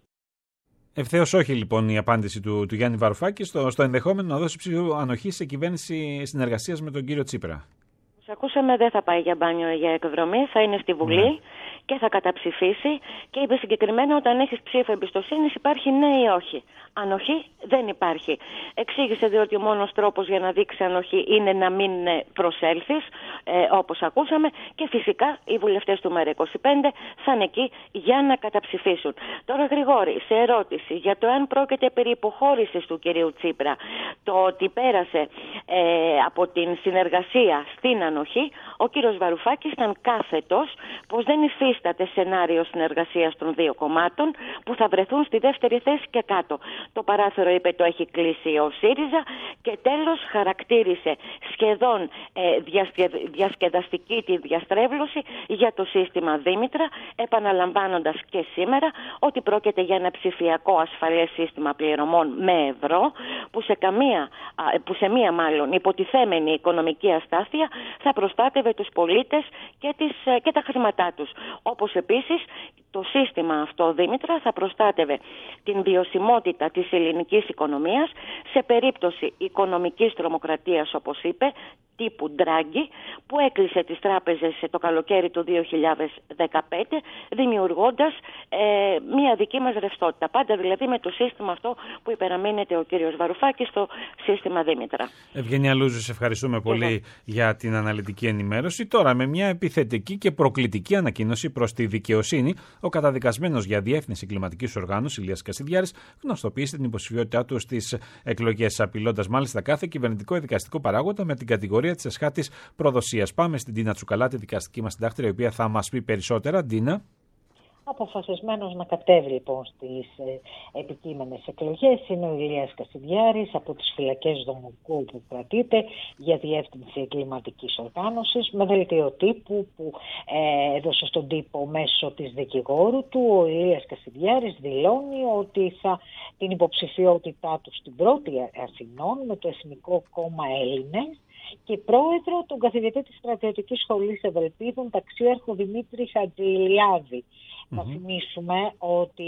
Ευθέως όχι λοιπόν η απάντηση του, του Γιάννη Βαρουφάκη στο, στο ενδεχόμενο να δώσει ψήφο ανοχή σε κυβέρνηση συνεργασίας με τον κύριο Τσίπρα. Όπως ακούσαμε, δεν θα πάει για μπάνιο ή για εκδρομή, θα είναι στη Βουλή ναι. και θα καταψηφίσει και είπε συγκεκριμένα όταν έχεις ψήφο εμπιστοσύνης υπάρχει ναι ή όχι. Ανοχή δεν υπάρχει. Εξήγησε διότι ο μόνος τρόπος για να δείξει ανοχή είναι να μην προσέλθεις, ε, όπως ακούσαμε, και φυσικά οι βουλευτές του ΜΕΡΑ είκοσι πέντε θα είναι εκεί για να καταψηφίσουν. Τώρα, Γρηγόρη, σε ερώτηση για το αν πρόκειται περί υποχώρησης του κυρίου Τσίπρα, το ότι πέρασε ε, από την συνεργασία στην ανοχή, ο κύριος Βαρουφάκης ήταν κάθετος πως δεν υφίσταται σενάριο συνεργασίας των δύο κομμάτων που θα βρεθούν στη δεύτερη θέση και κάτω. Το παράθυρο, είπε, το έχει κλείσει ο ΣΥΡΙΖΑ και τέλος χαρακτήρισε σχεδόν ε, διασκε, διασκεδαστική τη διαστρέβλωση για το σύστημα Δήμητρα, επαναλαμβάνοντας και σήμερα ότι πρόκειται για ένα ψηφιακό ασφαλές σύστημα πληρωμών με ευρώ που σε, καμία, που σε μία μάλλον υποτιθέμενη οικονομική αστάθεια θα προστάτευε τους πολίτες και, τις, και τα χρήματά τους. Όπως επίσης το σύστημα αυτό, Δήμητρα, θα προστάτευε την βιωσιμότητα της ελληνικής οικονομίας σε περίπτωση οικονομικής τρομοκρατίας, όπως είπε, τύπου Ντράγκη, που έκλεισε τις τράπεζες το καλοκαίρι του δύο χιλιάδες δεκαπέντε, δημιουργώντας ε, μία δική μας ρευστότητα. Πάντα δηλαδή με το σύστημα αυτό που υπεραμείνεται ο κύριος Βαρουφάκης, το σύστημα Δήμητρα. Ευγενία Λούζου, σε ευχαριστούμε πολύ Εγώ. για την αναλυτική ενημέρωση. Τώρα με μια επιθετική και προκλητική ανακοίνωση προς τη δικαιοσύνη, ο καταδικασμένος για διεύθυνση κλιματικής οργάνωσης Ηλίας Κασιδιάρης γνωστοποίησε την υποψηφιότητά του στις εκλογές, απειλώντας μάλιστα κάθε κυβερνητικό ή δικαστικό παράγοντα με την κατηγορία της εσχάτης προδοσίας. Πάμε στην Ντίνα Τσουκαλάτη, δικαστική μας συντάκτρια, η οποία θα μας πει περισσότερα. Ντίνα. Αποφασισμένος να κατέβει λοιπόν στις ε, επικείμενες εκλογές είναι ο Ηλίας Κασιδιάρης από τις φυλακές Δομοκού που κρατείται για διεύθυνση κλιματικής οργάνωσης, με δελτίο τύπου που ε, έδωσε στον τύπο μέσω της δικηγόρου του. Ο Ηλίας Κασιδιάρης δηλώνει ότι θα την υποψηφιότητά του στην πρώτη Αθηνών με το Εθνικό Κόμμα Έλληνες και πρόεδρο τον καθηγητή της Στρατιωτικής Σχολής Ευελπίδων, ταξίαρχο Δημήτρη Χατζηλιάδη. Mm-hmm. Να θυμίσουμε ότι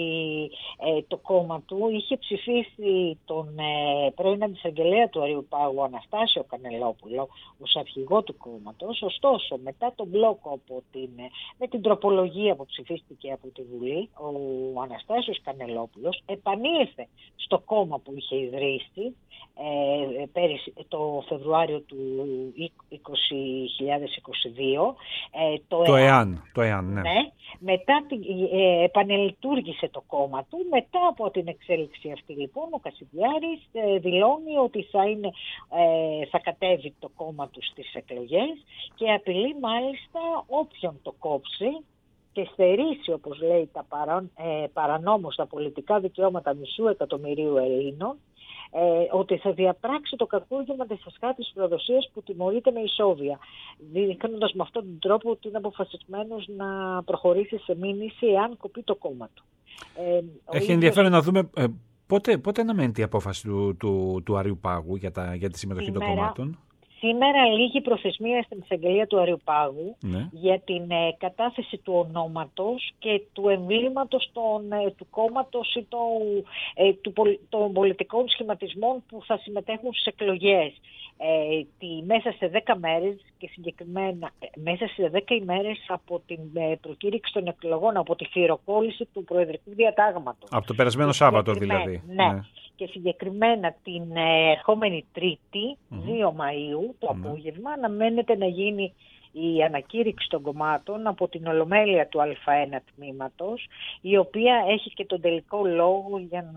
ε, το κόμμα του είχε ψηφίσει τον ε, πρώην αντισαγγελέα του Αριουπάγου Αναστάσιο Κανελόπουλο ως αρχηγό του κόμματος. Ωστόσο, μετά τον μπλόκο από την, με την τροπολογία που ψηφίστηκε από τη Βουλή, ο Αναστάσιος Κανελόπουλος επανήλθε στο κόμμα που είχε ιδρύσει ε, πέρυσι, το Φεβρουάριο του είκοσι είκοσι δύο. Ε, το, το ΕΑΝ, το ΕΑΝ, ναι. ναι. Μετά την, ε, επανελειτουργήσε το κόμμα του. Μετά από την εξέλιξη αυτή λοιπόν ο Κασιδιάρης ε, δηλώνει ότι θα, είναι, ε, θα κατέβει το κόμμα του στις εκλογές και απειλεί μάλιστα όποιον το κόψει και στερήσει, όπως λέει, τα παρα, ε, παρανόμως τα πολιτικά δικαιώματα μισού εκατομμυρίου Ελλήνων, Ε, ότι θα διαπράξει το κακούργημα της εσχάτης προδοσίας που τιμωρείται με ισόβια, δείχνοντας με αυτόν τον τρόπο ότι είναι αποφασισμένος να προχωρήσει σε μήνυση εάν κοπεί το κόμμα του. Ε, Έχει ενδιαφέρον ίδιος... να δούμε ε, πότε, πότε αναμένεται η απόφαση του, του, του Αριουπάγου για, τα, για τη συμμετοχή Σήμερα... των κομμάτων. Σήμερα λήγει προθεσμία στην εισαγγελία του Αριουπάγου ναι. για την ε, κατάθεση του ονόματος και του εμβλήματος των, ε, του κόμματος ή το, ε, του, των πολιτικών σχηματισμών που θα συμμετέχουν στις εκλογές. Ε, τη, μέσα σε δέκα μέρες και συγκεκριμένα ε, μέσα σε δέκα ημέρες από την ε, προκήρυξη των εκλογών, από τη χειροκόλληση του Προεδρικού Διατάγματος. Από το περασμένο Σάββατο δηλαδή. Ναι. ναι. Και συγκεκριμένα την ερχόμενη Τρίτη, mm-hmm. δύο Μαΐου, το mm-hmm. απόγευμα, αναμένεται να γίνει η ανακήρυξη των κομμάτων από την Ολομέλεια του Α1 τμήματος, η οποία έχει και τον τελικό λόγο για να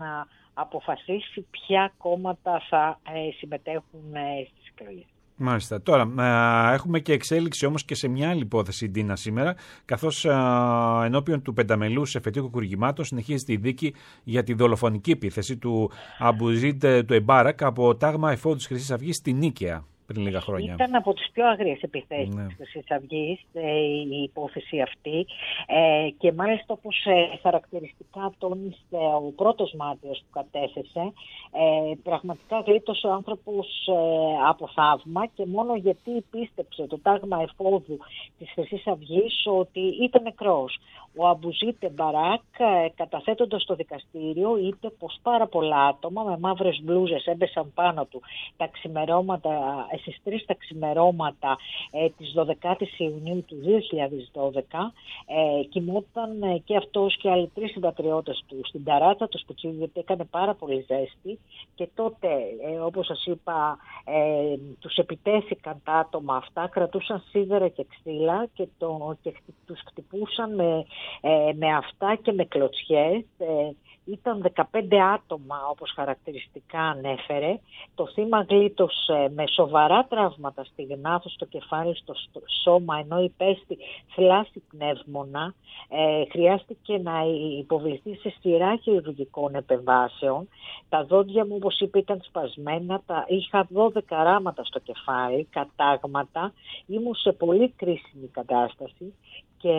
αποφασίσει ποια κόμματα θα ε, συμμετέχουν ε, στις εκλογές. Μάλιστα. Τώρα, ε, έχουμε και εξέλιξη όμως και σε μια άλλη υπόθεση, Ντίνα, σήμερα, καθώς ε, ενώπιον του πενταμελούς εφετείου κουργημάτων συνεχίζεται η δίκη για τη δολοφονική επίθεση του Αμπουζίτ του Εμπάρακ από τάγμα εφόδου της Χρυσής Αυγής στη Νίκαια πριν λίγα χρόνια. Ήταν από τις πιο άγριες επιθέσεις ναι. της Χρυσής Αυγής ε, η υπόθεση αυτή ε, και μάλιστα όπως ε, χαρακτηριστικά τόνισε ο πρώτος μάρτυρας που κατέθεσε, ε, πραγματικά γλίτωσε ο άνθρωπος ε, από θαύμα και μόνο γιατί πίστεψε το τάγμα εφόδου της Χρυσής Αυγής ότι ήταν νεκρός. Ο Αμπουζίτ Εμπάρακ, ε, καταθέτοντας στο δικαστήριο, είπε πως πάρα πολλά άτομα με μαύρες μπλούζες έμπεσαν πάνω του τα ξημερώματα, στις τρεις τα ξημερώματα ε, της δωδεκάτης Ιουνίου του δύο χιλιάδες δώδεκα. Ε, κοιμόταν ε, και αυτός και άλλοι τρεις συμπατριώτες του στην ταράτσα του σπιτιού, γιατί έκανε πάρα πολύ ζέστη και τότε, ε, όπως σας είπα, ε, τους επιτέθηκαν τα άτομα αυτά, κρατούσαν σίδερα και ξύλα και, το, και τους χτυπούσαν με, ε, με αυτά και με κλωτσιές. Ε, Ήταν δεκαπέντε άτομα, όπως χαρακτηριστικά ανέφερε. Το θύμα γλίτωσε με σοβαρά τραύματα στη γνάθο, στο κεφάλι, στο σώμα, ενώ υπέστη θλάση πνεύμονα. Ε, χρειάστηκε να υποβληθεί σε σειρά χειρουργικών επεμβάσεων. Τα δόντια μου, όπως είπε, ήταν σπασμένα. Τα... Είχα δώδεκα ράματα στο κεφάλι, κατάγματα. Ήμουν σε πολύ κρίσιμη κατάσταση. Και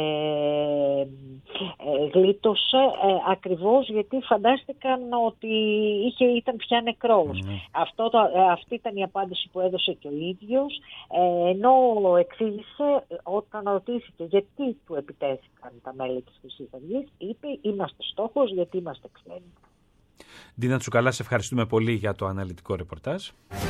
ε, γλίτωσε ε, ακριβώς γιατί φαντάστηκαν ότι είχε, ήταν πια νεκρός. Mm. Αυτό το, ε, αυτή ήταν η απάντηση που έδωσε και ο ίδιος, ε, ενώ εξήγησε όταν ρωτήθηκε γιατί του επιτέθηκαν τα μέλη της Χρυσής Αυγής, είπε είμαστε στόχος γιατί είμαστε ξένοι. Ντίνα Τσουκαλά, σε ευχαριστούμε πολύ για το αναλυτικό ρεπορτάζ.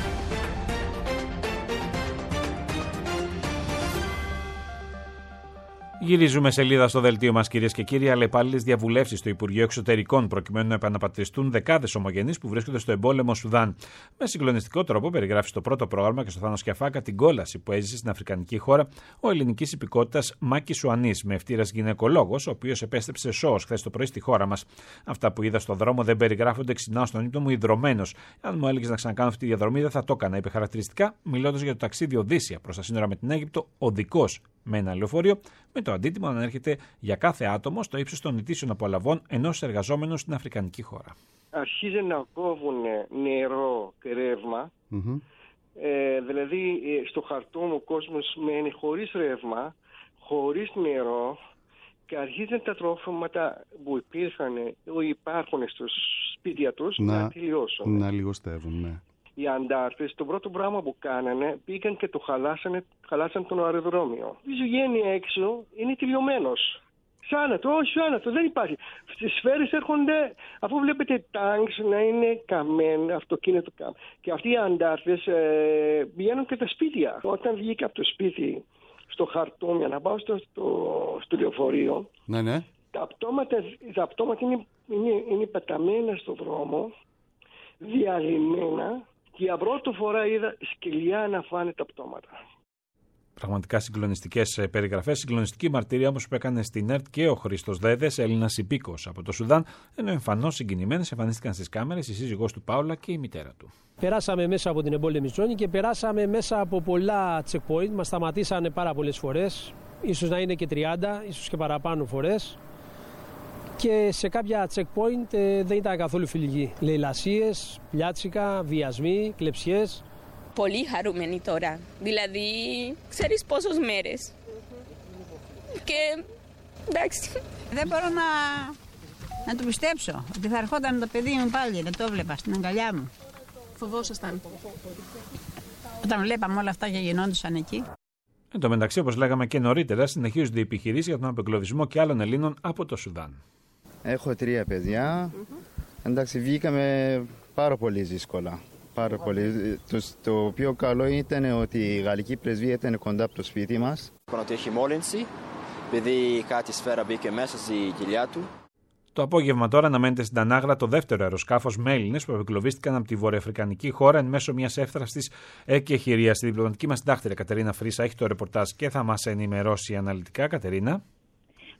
Γυρίζουμε σελίδα στο δελτίο μας, κυρίες και κύριοι, αλλά υπάλληλες διαβουλεύσεις στο Υπουργείο Εξωτερικών προκειμένου να επαναπατριστούν δεκάδες ομογενείς που βρίσκονται στο εμπόλεμο Σουδάν. Με συγκλονιστικό τρόπο περιγράφει στο πρώτο πρόγραμμα και στο Θάνο Σκιαφάκα την κόλαση που έζησε στην Αφρικανική χώρα ο ελληνικής υπηκότητας Μάκης Σουανής, με ευτήρας γυναικολόγος, ο οποίος επέστρεψε σώος χθες το πρωί στη χώρα μας. Αυτά που είδα στον δρόμο δεν περιγράφονται, ξυπνάω στον ύπνο μου ιδρωμένος. Αν μου έλεγες να ξανακάνω αυτή τη διαδρομή, δεν θα το έκανα, είπε χαρακτηριστικά, μιλώντας για το ταξίδι Οδύσσια προς τα σύνορα με την Αίγυπτο, οδικός με ένα λεωφορείο, με το αντίτιμο να ανέρχεται για κάθε άτομο στο ίψος των ετήσιων απολαβών ενός εργαζόμενου στην Αφρικανική χώρα. Αρχίζει να κόβουν νερό και ρεύμα. Mm-hmm. Ε, δηλαδή στο Χαρτούμ ο κόσμος μένει χωρίς ρεύμα, χωρίς νερό και αρχίζουν τα τρόφιματα που υπήρχαν ή υπάρχουν στο σπίτια τους να, να τελειώσουν. Να λιγοστεύουν, ναι. Οι αντάρτες, το πρώτο πράγμα που κάνανε, πήγαν και το χαλάσανε, χαλάσαν τον αεροδρόμιο. Η οικογένεια έξω είναι τελειωμένος. Θάνατο, όχι θάνατο, δεν υπάρχει. Στις σφαίρες έρχονται, αφού βλέπετε τάγκς να είναι καμένα, αυτοκίνητο καμένα. Και αυτοί οι αντάρτες ε, πηγαίνουν και τα σπίτια. Όταν βγήκα από το σπίτι στο Χαρτούμ για να πάω στο, στο, στο λεωφορείο, ναι, ναι. τα πτώματα, τα πτώματα είναι, είναι, είναι πεταμένα στον δρόμο, διαλυμένα. Και για πρώτη φορά είδα σκυλιά να φάνε τα πτώματα. Πραγματικά συγκλονιστικές περιγραφές. Συγκλονιστική μαρτυρία όμως που έκανε στην ΕΡΤ και ο Χρήστος Δέδες, Έλληνας υπήκος από το Σουδάν, ενώ εμφανώς συγκινημένες εμφανίστηκαν στις κάμερες η σύζυγός του Πάολα και η μητέρα του. Περάσαμε μέσα από την εμπόλεμη ζώνη και περάσαμε μέσα από πολλά checkpoint. Μας σταματήσανε πάρα πολλές φορές, ίσως να είναι και τριάντα, ίσως και παραπάνω φορές. Και σε κάποια checkpoint ε, δεν ήταν καθόλου φιλική. Λαιλασίες, πλιάτσικα, βιασμοί, κλεψιές. Πολύ χαρούμενη τώρα. Δηλαδή, ξέρεις πόσες μέρες. Και εντάξει. Δεν μπορώ να, να το πιστέψω ότι θα ερχόταν το παιδί μου πάλι, δεν το έβλεπα στην αγκαλιά μου. Φοβόσασταν. Όταν βλέπαμε όλα αυτά και γινόντουσαν εκεί. Εν τω μεταξύ, όπως λέγαμε και νωρίτερα, συνεχίζονται οι επιχειρήσεις για τον απεγκλωβισμό και άλλων Ελλήνων από το Σουδάν. Έχω τρία παιδιά. Mm-hmm. Εντάξει, βγήκαμε πάρα πολύ δύσκολα. Πάρα πολύ. Το, το πιο καλό ήταν ότι η γαλλική πρεσβεία ήταν κοντά από το σπίτι μας. Ότι έχει μόλυνση, επειδή κάτι σφαίρα μπήκε μέσα στη κοιλιά του. Το απόγευμα τώρα αναμένεται στην Τανάγρα το δεύτερο αεροσκάφος με Έλληνες που απεγκλωβίστηκαν από τη βορειοαφρικανική χώρα εν μέσω μιας εύθραυστης εκεχηρίας. Στη διπλωματική μας συντάκτρια Κατερίνα Φρίσα έχει το ρεπορτάζ και θα μας ενημερώσει αναλυτικά. Κατερίνα.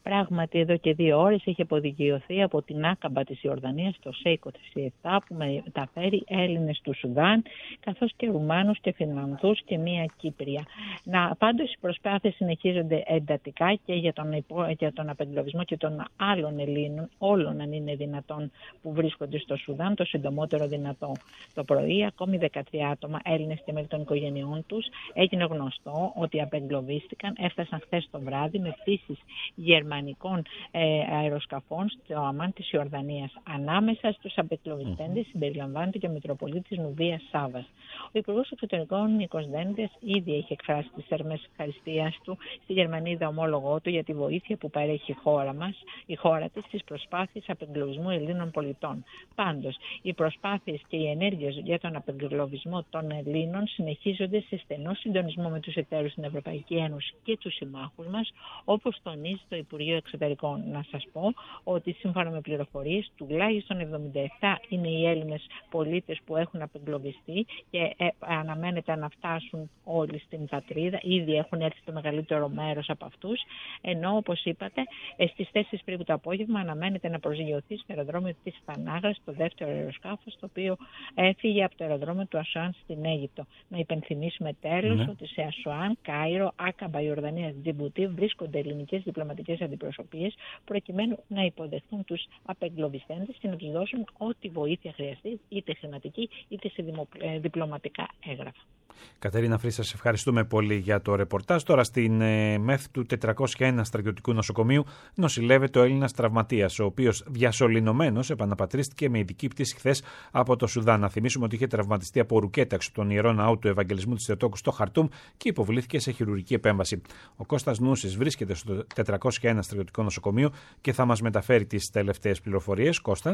Πράγματι, εδώ και δύο ώρες έχει αποδικαιωθεί από την Άκαμπα της Ιορδανίας το ΣΕ είκοσι επτά που μεταφέρει Έλληνες του Σουδάν, καθώς και Ρουμάνους και Φινλανδούς και μία Κύπρια. Να, πάντως οι προσπάθειες συνεχίζονται εντατικά και για τον, υπο, για τον απεγκλωβισμό και των άλλων Ελλήνων, όλων αν είναι δυνατόν, που βρίσκονται στο Σουδάν το συντομότερο δυνατό. Το πρωί, ακόμη δεκατρία άτομα, Έλληνες και μέλη των οικογενειών τους, έγινε γνωστό ότι απεγκλωβίστηκαν, έφτασαν χθες το βράδυ με πτήσεις γερμανικών ε, αεροσκαφών στο αμάν της Ιορδανίας. Ανάμεσα στους απεγκλωβιστέντες mm-hmm. συμπεριλαμβάνεται και ο Μητροπολίτης Νουβίας Σάβας. Ο Υπουργός Εξωτερικών Νίκος Δένδιας ήδη έχει εκφράσει τις θερμές ευχαριστίες του στη Γερμανίδα ομόλογό του για τη βοήθεια που παρέχει η χώρα μας, η χώρα της, στις προσπάθειες απεγκλωβισμού Ελλήνων πολιτών. Πάντως, οι προσπάθειες και οι ενέργειες για τον απεγκλωβισμό των Ελλήνων συνεχίζονται σε στενό συντονισμό με τους εταίρους στην Ευρωπαϊκή Ένωση και τους συμμάχους μας, όπως τονίζει το Υπουργείο Εξωτερικών. Να σας πω ότι σύμφωνα με πληροφορίες, τουλάχιστον εβδομήντα επτά είναι οι Έλληνες πολίτες που έχουν απεγκλωβιστεί και ε, αναμένεται να φτάσουν όλοι στην πατρίδα. Ήδη έχουν έρθει το μεγαλύτερο μέρος από αυτούς, ενώ όπως είπατε, στις τέσσερις περίπου το απόγευμα αναμένεται να προσγειωθεί στο αεροδρόμιο της Φανάγρας το δεύτερο αεροσκάφος, το οποίο έφυγε από το αεροδρόμιο του Ασουάν στην Αίγυπτο. Να υπενθυμίσουμε τέλος ναι. ότι σε Ασουάν, Κάιρο, Άκαμπα, Ιορδανία, Τζιμπουτί βρίσκονται ελληνικές διπλωματικές αντιπροσωπείες προκειμένου να υποδεχθούν τους απεγκλωβιστέντες και να τους δώσουν ό,τι βοήθεια χρειαστεί, είτε χρηματική είτε σε διπλωματικά έγγραφα. Κατερίνα Φρύση, σας ευχαριστούμε πολύ για το ρεπορτάζ. Τώρα στην ε, ΜΕΘ του τετρακόσια ένα στρατιωτικού νοσοκομείου νοσηλεύεται ο Έλληνας τραυματίας, ο οποίος διασωληνωμένος επαναπατρίστηκε με ειδική πτήση χθες από το Σουδάν. Να θυμίσουμε ότι είχε τραυματιστεί από ρουκέτα έξω από τον Ιερό Ναό του Ευαγγελισμού της Θεοτόκου στο Χαρτούμ και υποβλήθηκε σε χειρουργική επέμβαση. Ο Κώστας Νούσης βρίσκεται στο τετρακόσια ένα στρατιωτικό νοσοκομείο και θα μας μεταφέρει τις τελευταίες πληροφορίες. Κώστα.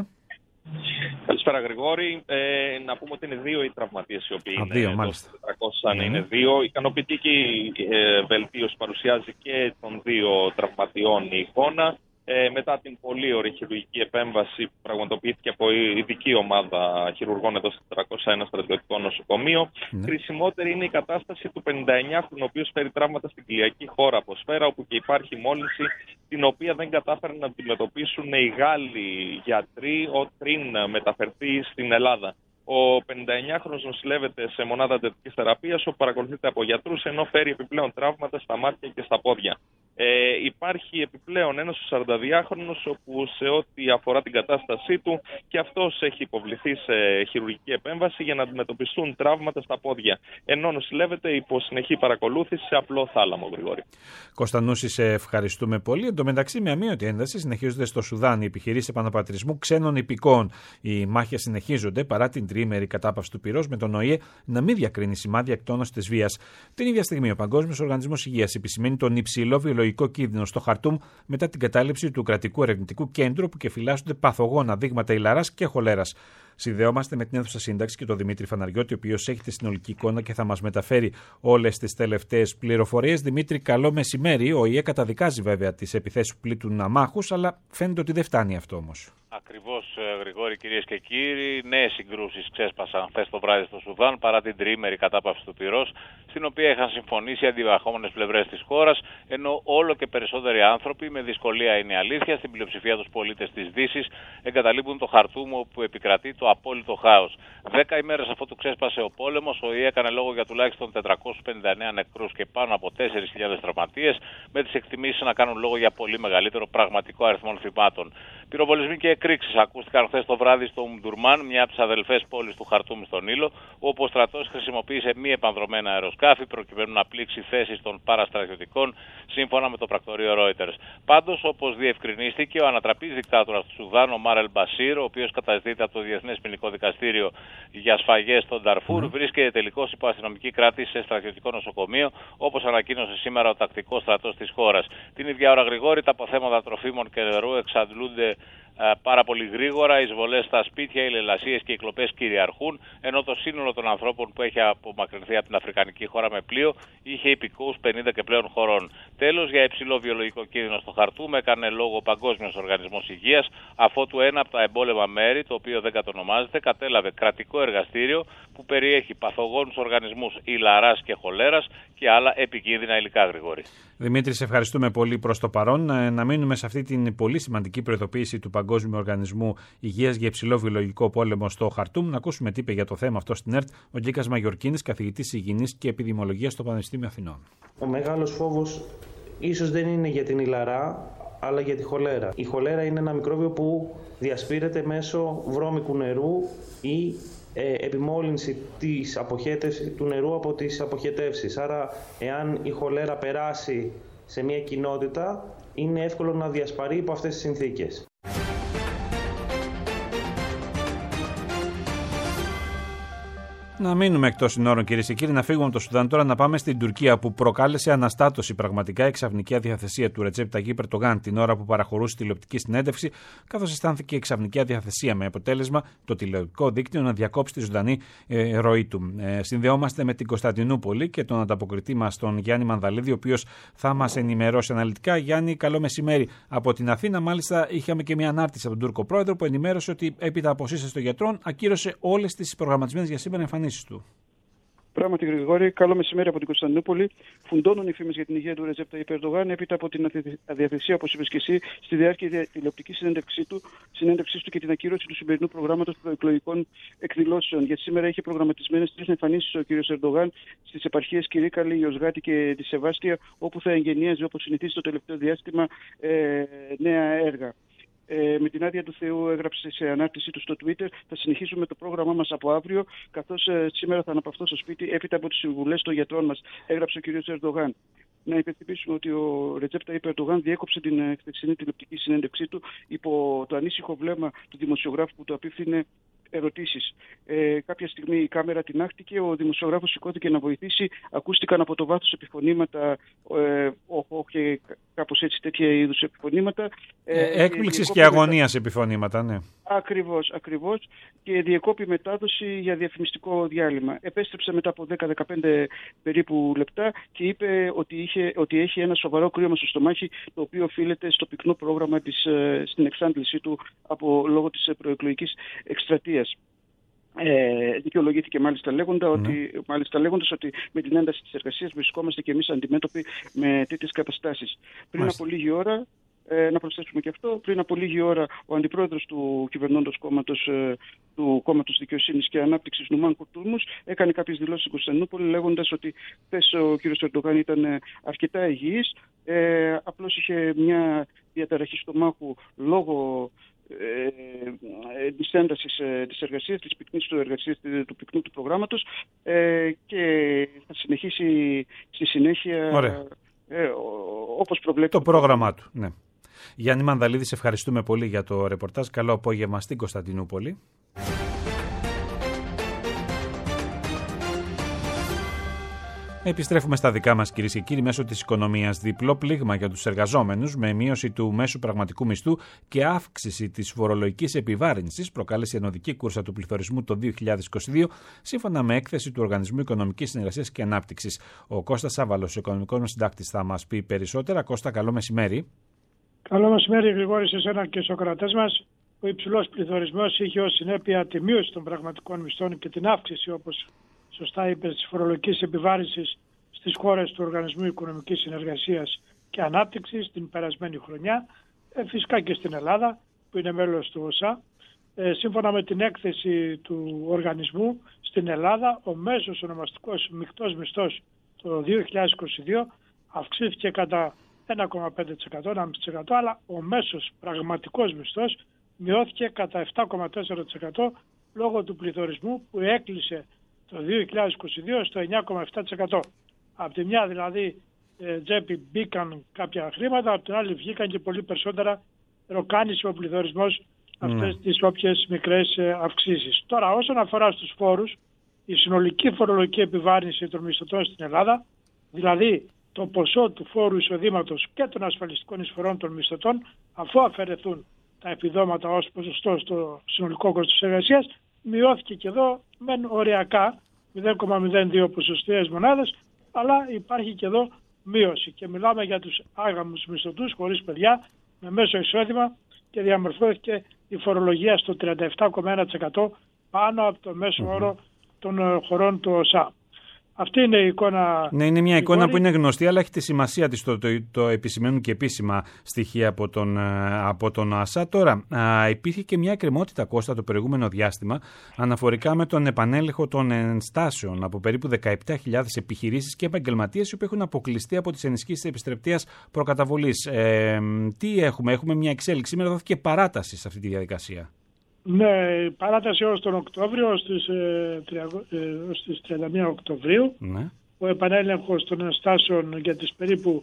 Καλησπέρα Γρηγόρη. Ε, να πούμε ότι είναι δύο οι τραυματίες οι οποίοι Α, είναι δύο, εδώ μάλιστα. τετρακόσια, ναι. είναι δύο. Ικανοποιητική ε, βελτίωση παρουσιάζει και των δύο τραυματιών η εικόνα. Ε, μετά την πολύ ωραία χειρουργική επέμβαση που πραγματοποιήθηκε από ειδική ομάδα χειρουργών εδώ στο τετρακόσια ένα στρατιωτικό νοσοκομείο. Ναι. Χρησιμότερη είναι η κατάσταση του πενηνταεννιάχρονου, ο οποίος φέρει τραύματα στην κοιλιακή χώρα από σφαίρα, όπου και υπάρχει μόλυνση την οποία δεν κατάφεραν να αντιμετωπίσουν οι Γάλλοι γιατροί πριν μεταφερθεί στην Ελλάδα. Ο πενηνταεννιάχρονος νοσηλεύεται σε μονάδα εντατικής θεραπείας, όπου παρακολουθείται από γιατρούς, ενώ φέρει επιπλέον τραύματα στα μάτια και στα πόδια. Ε, υπάρχει επιπλέον ένας σαρανταδυάχρονος, όπου σε ό,τι αφορά την κατάστασή του και αυτός έχει υποβληθεί σε χειρουργική επέμβαση για να αντιμετωπιστούν τραύματα στα πόδια. Ενώ νοσηλεύεται υπό συνεχή παρακολούθηση σε απλό θάλαμο, Γρηγόρη. Κωνσταντούση, σε ευχαριστούμε πολύ. Εν τω μεταξύ, με αμύωτη ένταση συνεχίζονται στο Σουδάν οι επιχειρήσεις επαναπατρισμού ξένων υπηκόων. Οι μάχες συνεχίζονται παρά την τριήμερη κατάπαυση του πυρός, με τον ΟΗΕ να μην διακρίνει σημάδια εκτόνωσης της βίας. Την ίδια στιγμή, ο Παγκόσμιος Οργανισμός Υγείας επισημαίνει τον υψηλό βιολογικό κίνδυνο στο Χαρτούμ μετά την κατάληψη του κρατικού ερευνητικού κέντρου, που και φυλάσσονται παθογόνα δείγματα ηλαράς και χολέρας. Συνδεόμαστε με την αίθουσα σύνταξη και τον Δημήτρη Φαναριώτη, ο οποίος έχει τη συνολική εικόνα και θα μας μεταφέρει όλες τις τελευταίες πληροφορίες. Δημήτρη, καλό μεσημέρι. Ο ΙΕ καταδικάζει βέβαια τις επιθέσεις που πλήττουν αμάχους, αλλά φαίνεται ότι δεν φτάνει αυτό όμως. Ακριβώς, Γρηγόρη, κυρίες και κύριοι. Νέες συγκρούσεις ξέσπασαν χθες το βράδυ στο Σουδάν παρά την τριήμερη κατάπαυση του πυρός, στην οποία είχαν συμφωνήσει οι αντιβαχόμενες πλευρές της χώρας, ενώ όλο και περισσότεροι άνθρωποι, με δυσκολία είναι αλήθεια, στην πλειοψηφία τους πολίτες της Δύσης, εγκαταλείπουν το Χαρτούμ, όπου επικρατεί το απόλυτο χάος. Δέκα ημέρες αφού του ξέσπασε ο πόλεμος, ο ΙΕ έκανε λόγο για τουλάχιστον τετρακόσιους πενήντα εννέα νεκρούς και πάνω από τέσσερις χιλιάδες τραυματίες, με τις εκτιμήσεις να κάνουν λόγο για πολύ μεγαλύτερο πραγματικό αριθμό θυμάτων. Πυροβολισμοί και εκρήξεις ακούστηκαν χθες το βράδυ στο Ουμντουρμάν, μια από τις αδελφές πόλεις του Χαρτούμ στον Νείλο, όπου ο στρατός χρησιμοποίησε μη επανδρομένα αεροσκάφη προκειμένου να πλήξει θέσεις των παραστρατιωτικών, σύμφωνα με το πρακτορείο Reuters. Πάντως, όπως διευκρινίστηκε, ο ανατραπής δικτάτορας του Σουδάν, ο Μάρελ Μπασίρ, ο οποίος καταζητείται από το Διεθνές Ποινικό Δικαστήριο για σφαγές στον Νταρφούρ, mm. βρίσκεται τελικώς υπό αστυνομική κράτηση σε στρατιωτικό νοσοκομείο, όπως ανακοίνωσε σήμερα ο τακτικός στρατός της χώρας. Την ίδια ώρα, Γρηγόρη, τα αποθέματα τροφίμων και νερού εξαντλούνται πάρα πολύ γρήγορα, οι εισβολές στα σπίτια, οι λαιλασίες και οι κλοπές κυριαρχούν, ενώ το σύνολο των ανθρώπων που έχει απομακρυνθεί από την αφρικανική χώρα με πλοίο είχε υπηκόους πενήντα και πλέον χωρών. Τέλος, για υψηλό βιολογικό κίνδυνο στο Χαρτούμ έκανε λόγο ο Παγκόσμιος Οργανισμός Υγείας, αφότου ένα από τα εμπόλεμα μέρη, το οποίο δεν κατονομάζεται, κατέλαβε κρατικό εργαστήριο που περιέχει παθογόνους οργανισμούς ηλαράς και χολέρας και άλλα επικίνδυνα υλικά, Γρηγόρη. Δημήτρη, σε ευχαριστούμε πολύ προς το παρόν. Να μείνουμε σε αυτή την πολύ σημαντική προειδοποίηση του Παγκόσμιου Οργανισμού Υγείας για υψηλό βιολογικό πόλεμο στο Χαρτούμ. Να ακούσουμε τι είπε για το θέμα αυτό στην ΕΡΤ ο Γκίκας Μαγιορκίνης, καθηγητής υγιεινής και επιδημιολογίας στο Πανεπιστήμιο Αθηνών. Ο μεγάλος φόβος ίσως δεν είναι για την ηλαρά, αλλά για τη χολέρα. Η χολέρα είναι ένα μικρόβιο που διασπείρεται μέσω βρώμικου νερού ή ε, επιμόλυνση της αποχέτευσης του νερού από τις αποχετεύσεις. Άρα, εάν η χολέρα περάσει σε μια κοινότητα, είναι εύκολο να διασπαρεί υπό αυτές τις συνθήκες. Να μείνουμε εκτός συνόρων, κυρίες και κύριοι, να φύγουμε από το Σουδάν τώρα, να πάμε στην Τουρκία, που προκάλεσε αναστάτωση πραγματικά η ξαφνική αδιαθεσία του Ρετζέπ Ταγίπ Ερντογάν την ώρα που παραχωρούσε τηλεοπτική συνέντευξη, καθώς αισθάνθηκε η ξαφνική αδιαθεσία, με αποτέλεσμα το τηλεοπτικό δίκτυο να διακόψει τη ζωντανή ε, ροή του. Ε, συνδεόμαστε με την Κωνσταντινούπολη και τον ανταποκριτή μας, τον Γιάννη Μανδαλίδη, ο οποίος θα μας ενημερώσει αναλυτικά. Γιάννη, καλό μεσημέρι από την Αθήνα. Μάλιστα, είχαμε και μια ανάρτηση από τον Τούρκο πρόεδρο που ενημέρωσε ότι έπειτα από σύσταση των γιατρών ακύρωσε όλες τις προγραμματισμένες για σήμερα εμφανίσεις του. Πράγματι, Γρηγόρη, καλό μεσημέρι από την Κωνσταντινούπολη. Φουντώνουν οι φήμες για την υγεία του Ρετζέπ Ταγίπ Ερντογάν έπειτα από την αδιαθεσία, όπως είπες και εσύ, στη διάρκεια τηλεοπτικής συνέντευξής του, συνέντευξής του και την ακύρωση του σημερινού προγράμματος προεκλογικών εκδηλώσεων. Για σήμερα είχε προγραμματισμένες τρεις εμφανίσεις ο κ. Ερντογάν στις επαρχίες Κυρίκαλη, Ιωσγάτη και τη Σεβάστια, όπου θα εγγενίαζε, όπως συνηθίζει το τελευταίο διάστημα, ε, νέα έργα. Ε, με την άδεια του Θεού, έγραψε σε ανάρτησή του στο Twitter, θα συνεχίσουμε το πρόγραμμά μας από αύριο, καθώς ε, σήμερα θα αναπαυθώ στο σπίτι έπειτα από τις συμβουλές των γιατρών μας, έγραψε ο κ. Ερντογάν. Να υπενθυμίσουμε ότι ο Ρετζέπ Ταγίπ Ερντογάν διέκοψε την χθεσινή τηλεοπτική συνέντευξή του υπό το ανήσυχο βλέμμα του δημοσιογράφου που του απίφθινε ερωτήσεις. Ε, κάποια στιγμή η κάμερα τινάχτηκε, ο δημοσιογράφος σηκώθηκε να βοηθήσει, ακούστηκαν από το βάθος επιφωνήματα, ε, όχο και κάπως έτσι τέτοια είδους επιφωνήματα. Ε, Έκπληξης και αγωνίας μετα... επιφωνήματα, ναι. Ακριβώς, ακριβώς. Και διεκόπη μετάδοση για διαφημιστικό διάλειμμα. Επέστρεψε μετά από δέκα με δεκαπέντε περίπου λεπτά και είπε ότι, είχε, ότι έχει ένα σοβαρό κρύωμα στο στομάχι, το οποίο οφείλεται στο πυκνό πρόγραμμα της, στην εξάντλησή του από λόγω της προεκλογικής εκστρατείας. Ε, δικαιολογήθηκε μάλιστα, λέγοντα ναι. ότι, μάλιστα λέγοντας ότι με την ένταση της εργασίας βρισκόμαστε και εμείς αντιμέτωποι με τέτοιες καταστάσεις. Πριν μάλιστα. από λίγη ώρα, ε, να προσθέσουμε και αυτό, πριν από λίγη ώρα ο αντιπρόεδρος του κυβερνώντος κόμματος, ε, του Κόμματος Δικαιοσύνης και Ανάπτυξης, Νουμάν Κουρτούλμους, έκανε κάποιες δηλώσεις στην Κωνσταντινούπολη, λέγοντας ότι χθες ο κ. Ερντογάν ήταν αρκετά υγιής, ε, απλώς είχε μια διαταραχή στομάχου λόγω Ε, της έντασης ε, της εργασίας, της πυκνής του εργασίας, του πυκνού του προγράμματος ε, και θα συνεχίσει στη συνέχεια ε, όπως προβλέπει το πρόγραμμά του. Ναι. Γιάννη Μανδαλίδη, σε ευχαριστούμε πολύ για το ρεπορτάζ. Καλό απόγευμα στην Κωνσταντινούπολη. Επιστρέφουμε στα δικά μας, κυρίες και κύριοι, μέσω της οικονομίας. Διπλό πλήγμα για τους εργαζόμενους, με μείωση του μέσου πραγματικού μισθού και αύξηση της φορολογικής επιβάρυνσης, προκάλεσε η ενωδική κούρσα του πληθωρισμού το δύο χιλιάδες είκοσι δύο, σύμφωνα με έκθεση του Οργανισμού Οικονομικής Συνεργασίας και Ανάπτυξης. Ο Κώστας Σάββαλος, οικονομικός μας συντάκτης, θα μας πει περισσότερα. Κώστα, καλό μεσημέρι. Καλό μεσημέρι, Γρηγόρη, σε εσένα και στους ακροατές μας. Ο υψηλός πληθωρισμός είχε ως συνέπεια τη μείωση των πραγματικών μισθών και την αύξηση, όπως σωστά είπε, της φορολογικής επιβάρυνσης στις χώρες του Οργανισμού Οικονομικής Συνεργασίας και Ανάπτυξης την περασμένη χρονιά, ε, φυσικά και στην Ελλάδα που είναι μέλος του ΟΣΑ. Ε, σύμφωνα με την έκθεση του οργανισμού, στην Ελλάδα ο μέσος ονομαστικός μεικτός μισθός το δύο χιλιάδες είκοσι δύο αυξήθηκε κατά ένα κόμμα πέντε τοις εκατό, ένα κόμμα πέντε τοις εκατό, αλλά ο μέσος πραγματικός μισθός μειώθηκε κατά επτά κόμμα τέσσερα τοις εκατό λόγω του πληθωρισμού που έκλεισε το δύο χιλιάδες είκοσι δύο στο εννιά κόμμα επτά τοις εκατό. Από τη μια δηλαδή ε, τσέπη μπήκαν κάποια χρήματα, από την άλλη βγήκαν και πολύ περισσότερα, ροκάνησε ο πληθωρισμός αυτές mm. τις όποιες μικρές ε, αυξήσεις. Τώρα, όσον αφορά στους φόρους, η συνολική φορολογική επιβάρυνση των μισθωτών στην Ελλάδα, δηλαδή το ποσό του φόρου εισοδήματος και των ασφαλιστικών εισφορών των μισθωτών, αφού αφαιρεθούν τα επιδόματα ως ποσοστό στο συνολικό κόστος εργασίας, μειώθηκε και εδώ μεν οριακά μηδέν κόμμα μηδέν δύο ποσοστιαίες μονάδες, αλλά υπάρχει και εδώ μείωση. Και μιλάμε για τους άγαμους μισθωτούς χωρίς παιδιά με μέσο εισόδημα και διαμορφώθηκε η φορολογία στο τριάντα επτά κόμμα ένα τοις εκατό πάνω από το μέσο όρο των χωρών του ΟΣΑ. Αυτή είναι η εικόνα. Ναι, είναι μια εικόνα που είναι γνωστή, αλλά έχει τη σημασία της, το, το, το επισημαίνουν και επίσημα στοιχεία από τον, από τον ΆΣΑ. Τώρα, α, υπήρχε και μια εκκρεμότητα, Κώστα, το προηγούμενο διάστημα, αναφορικά με τον επανέλεγχο των ενστάσεων από περίπου δεκαεπτά χιλιάδες επιχειρήσεις και επαγγελματίες που έχουν αποκλειστεί από τις ενισχύσεις της επιστρεπτείας προκαταβολής. Ε, τι έχουμε, έχουμε μια εξέλιξη. Σήμερα δόθηκε παράταση σε αυτή τη διαδικασία. Ναι, παράταση έως τον Οκτώβριο, ως τις, ε, τις τριάντα μία Οκτωβρίου. Ναι. Ο επανέλεγχος των ενστάσεων για τις περίπου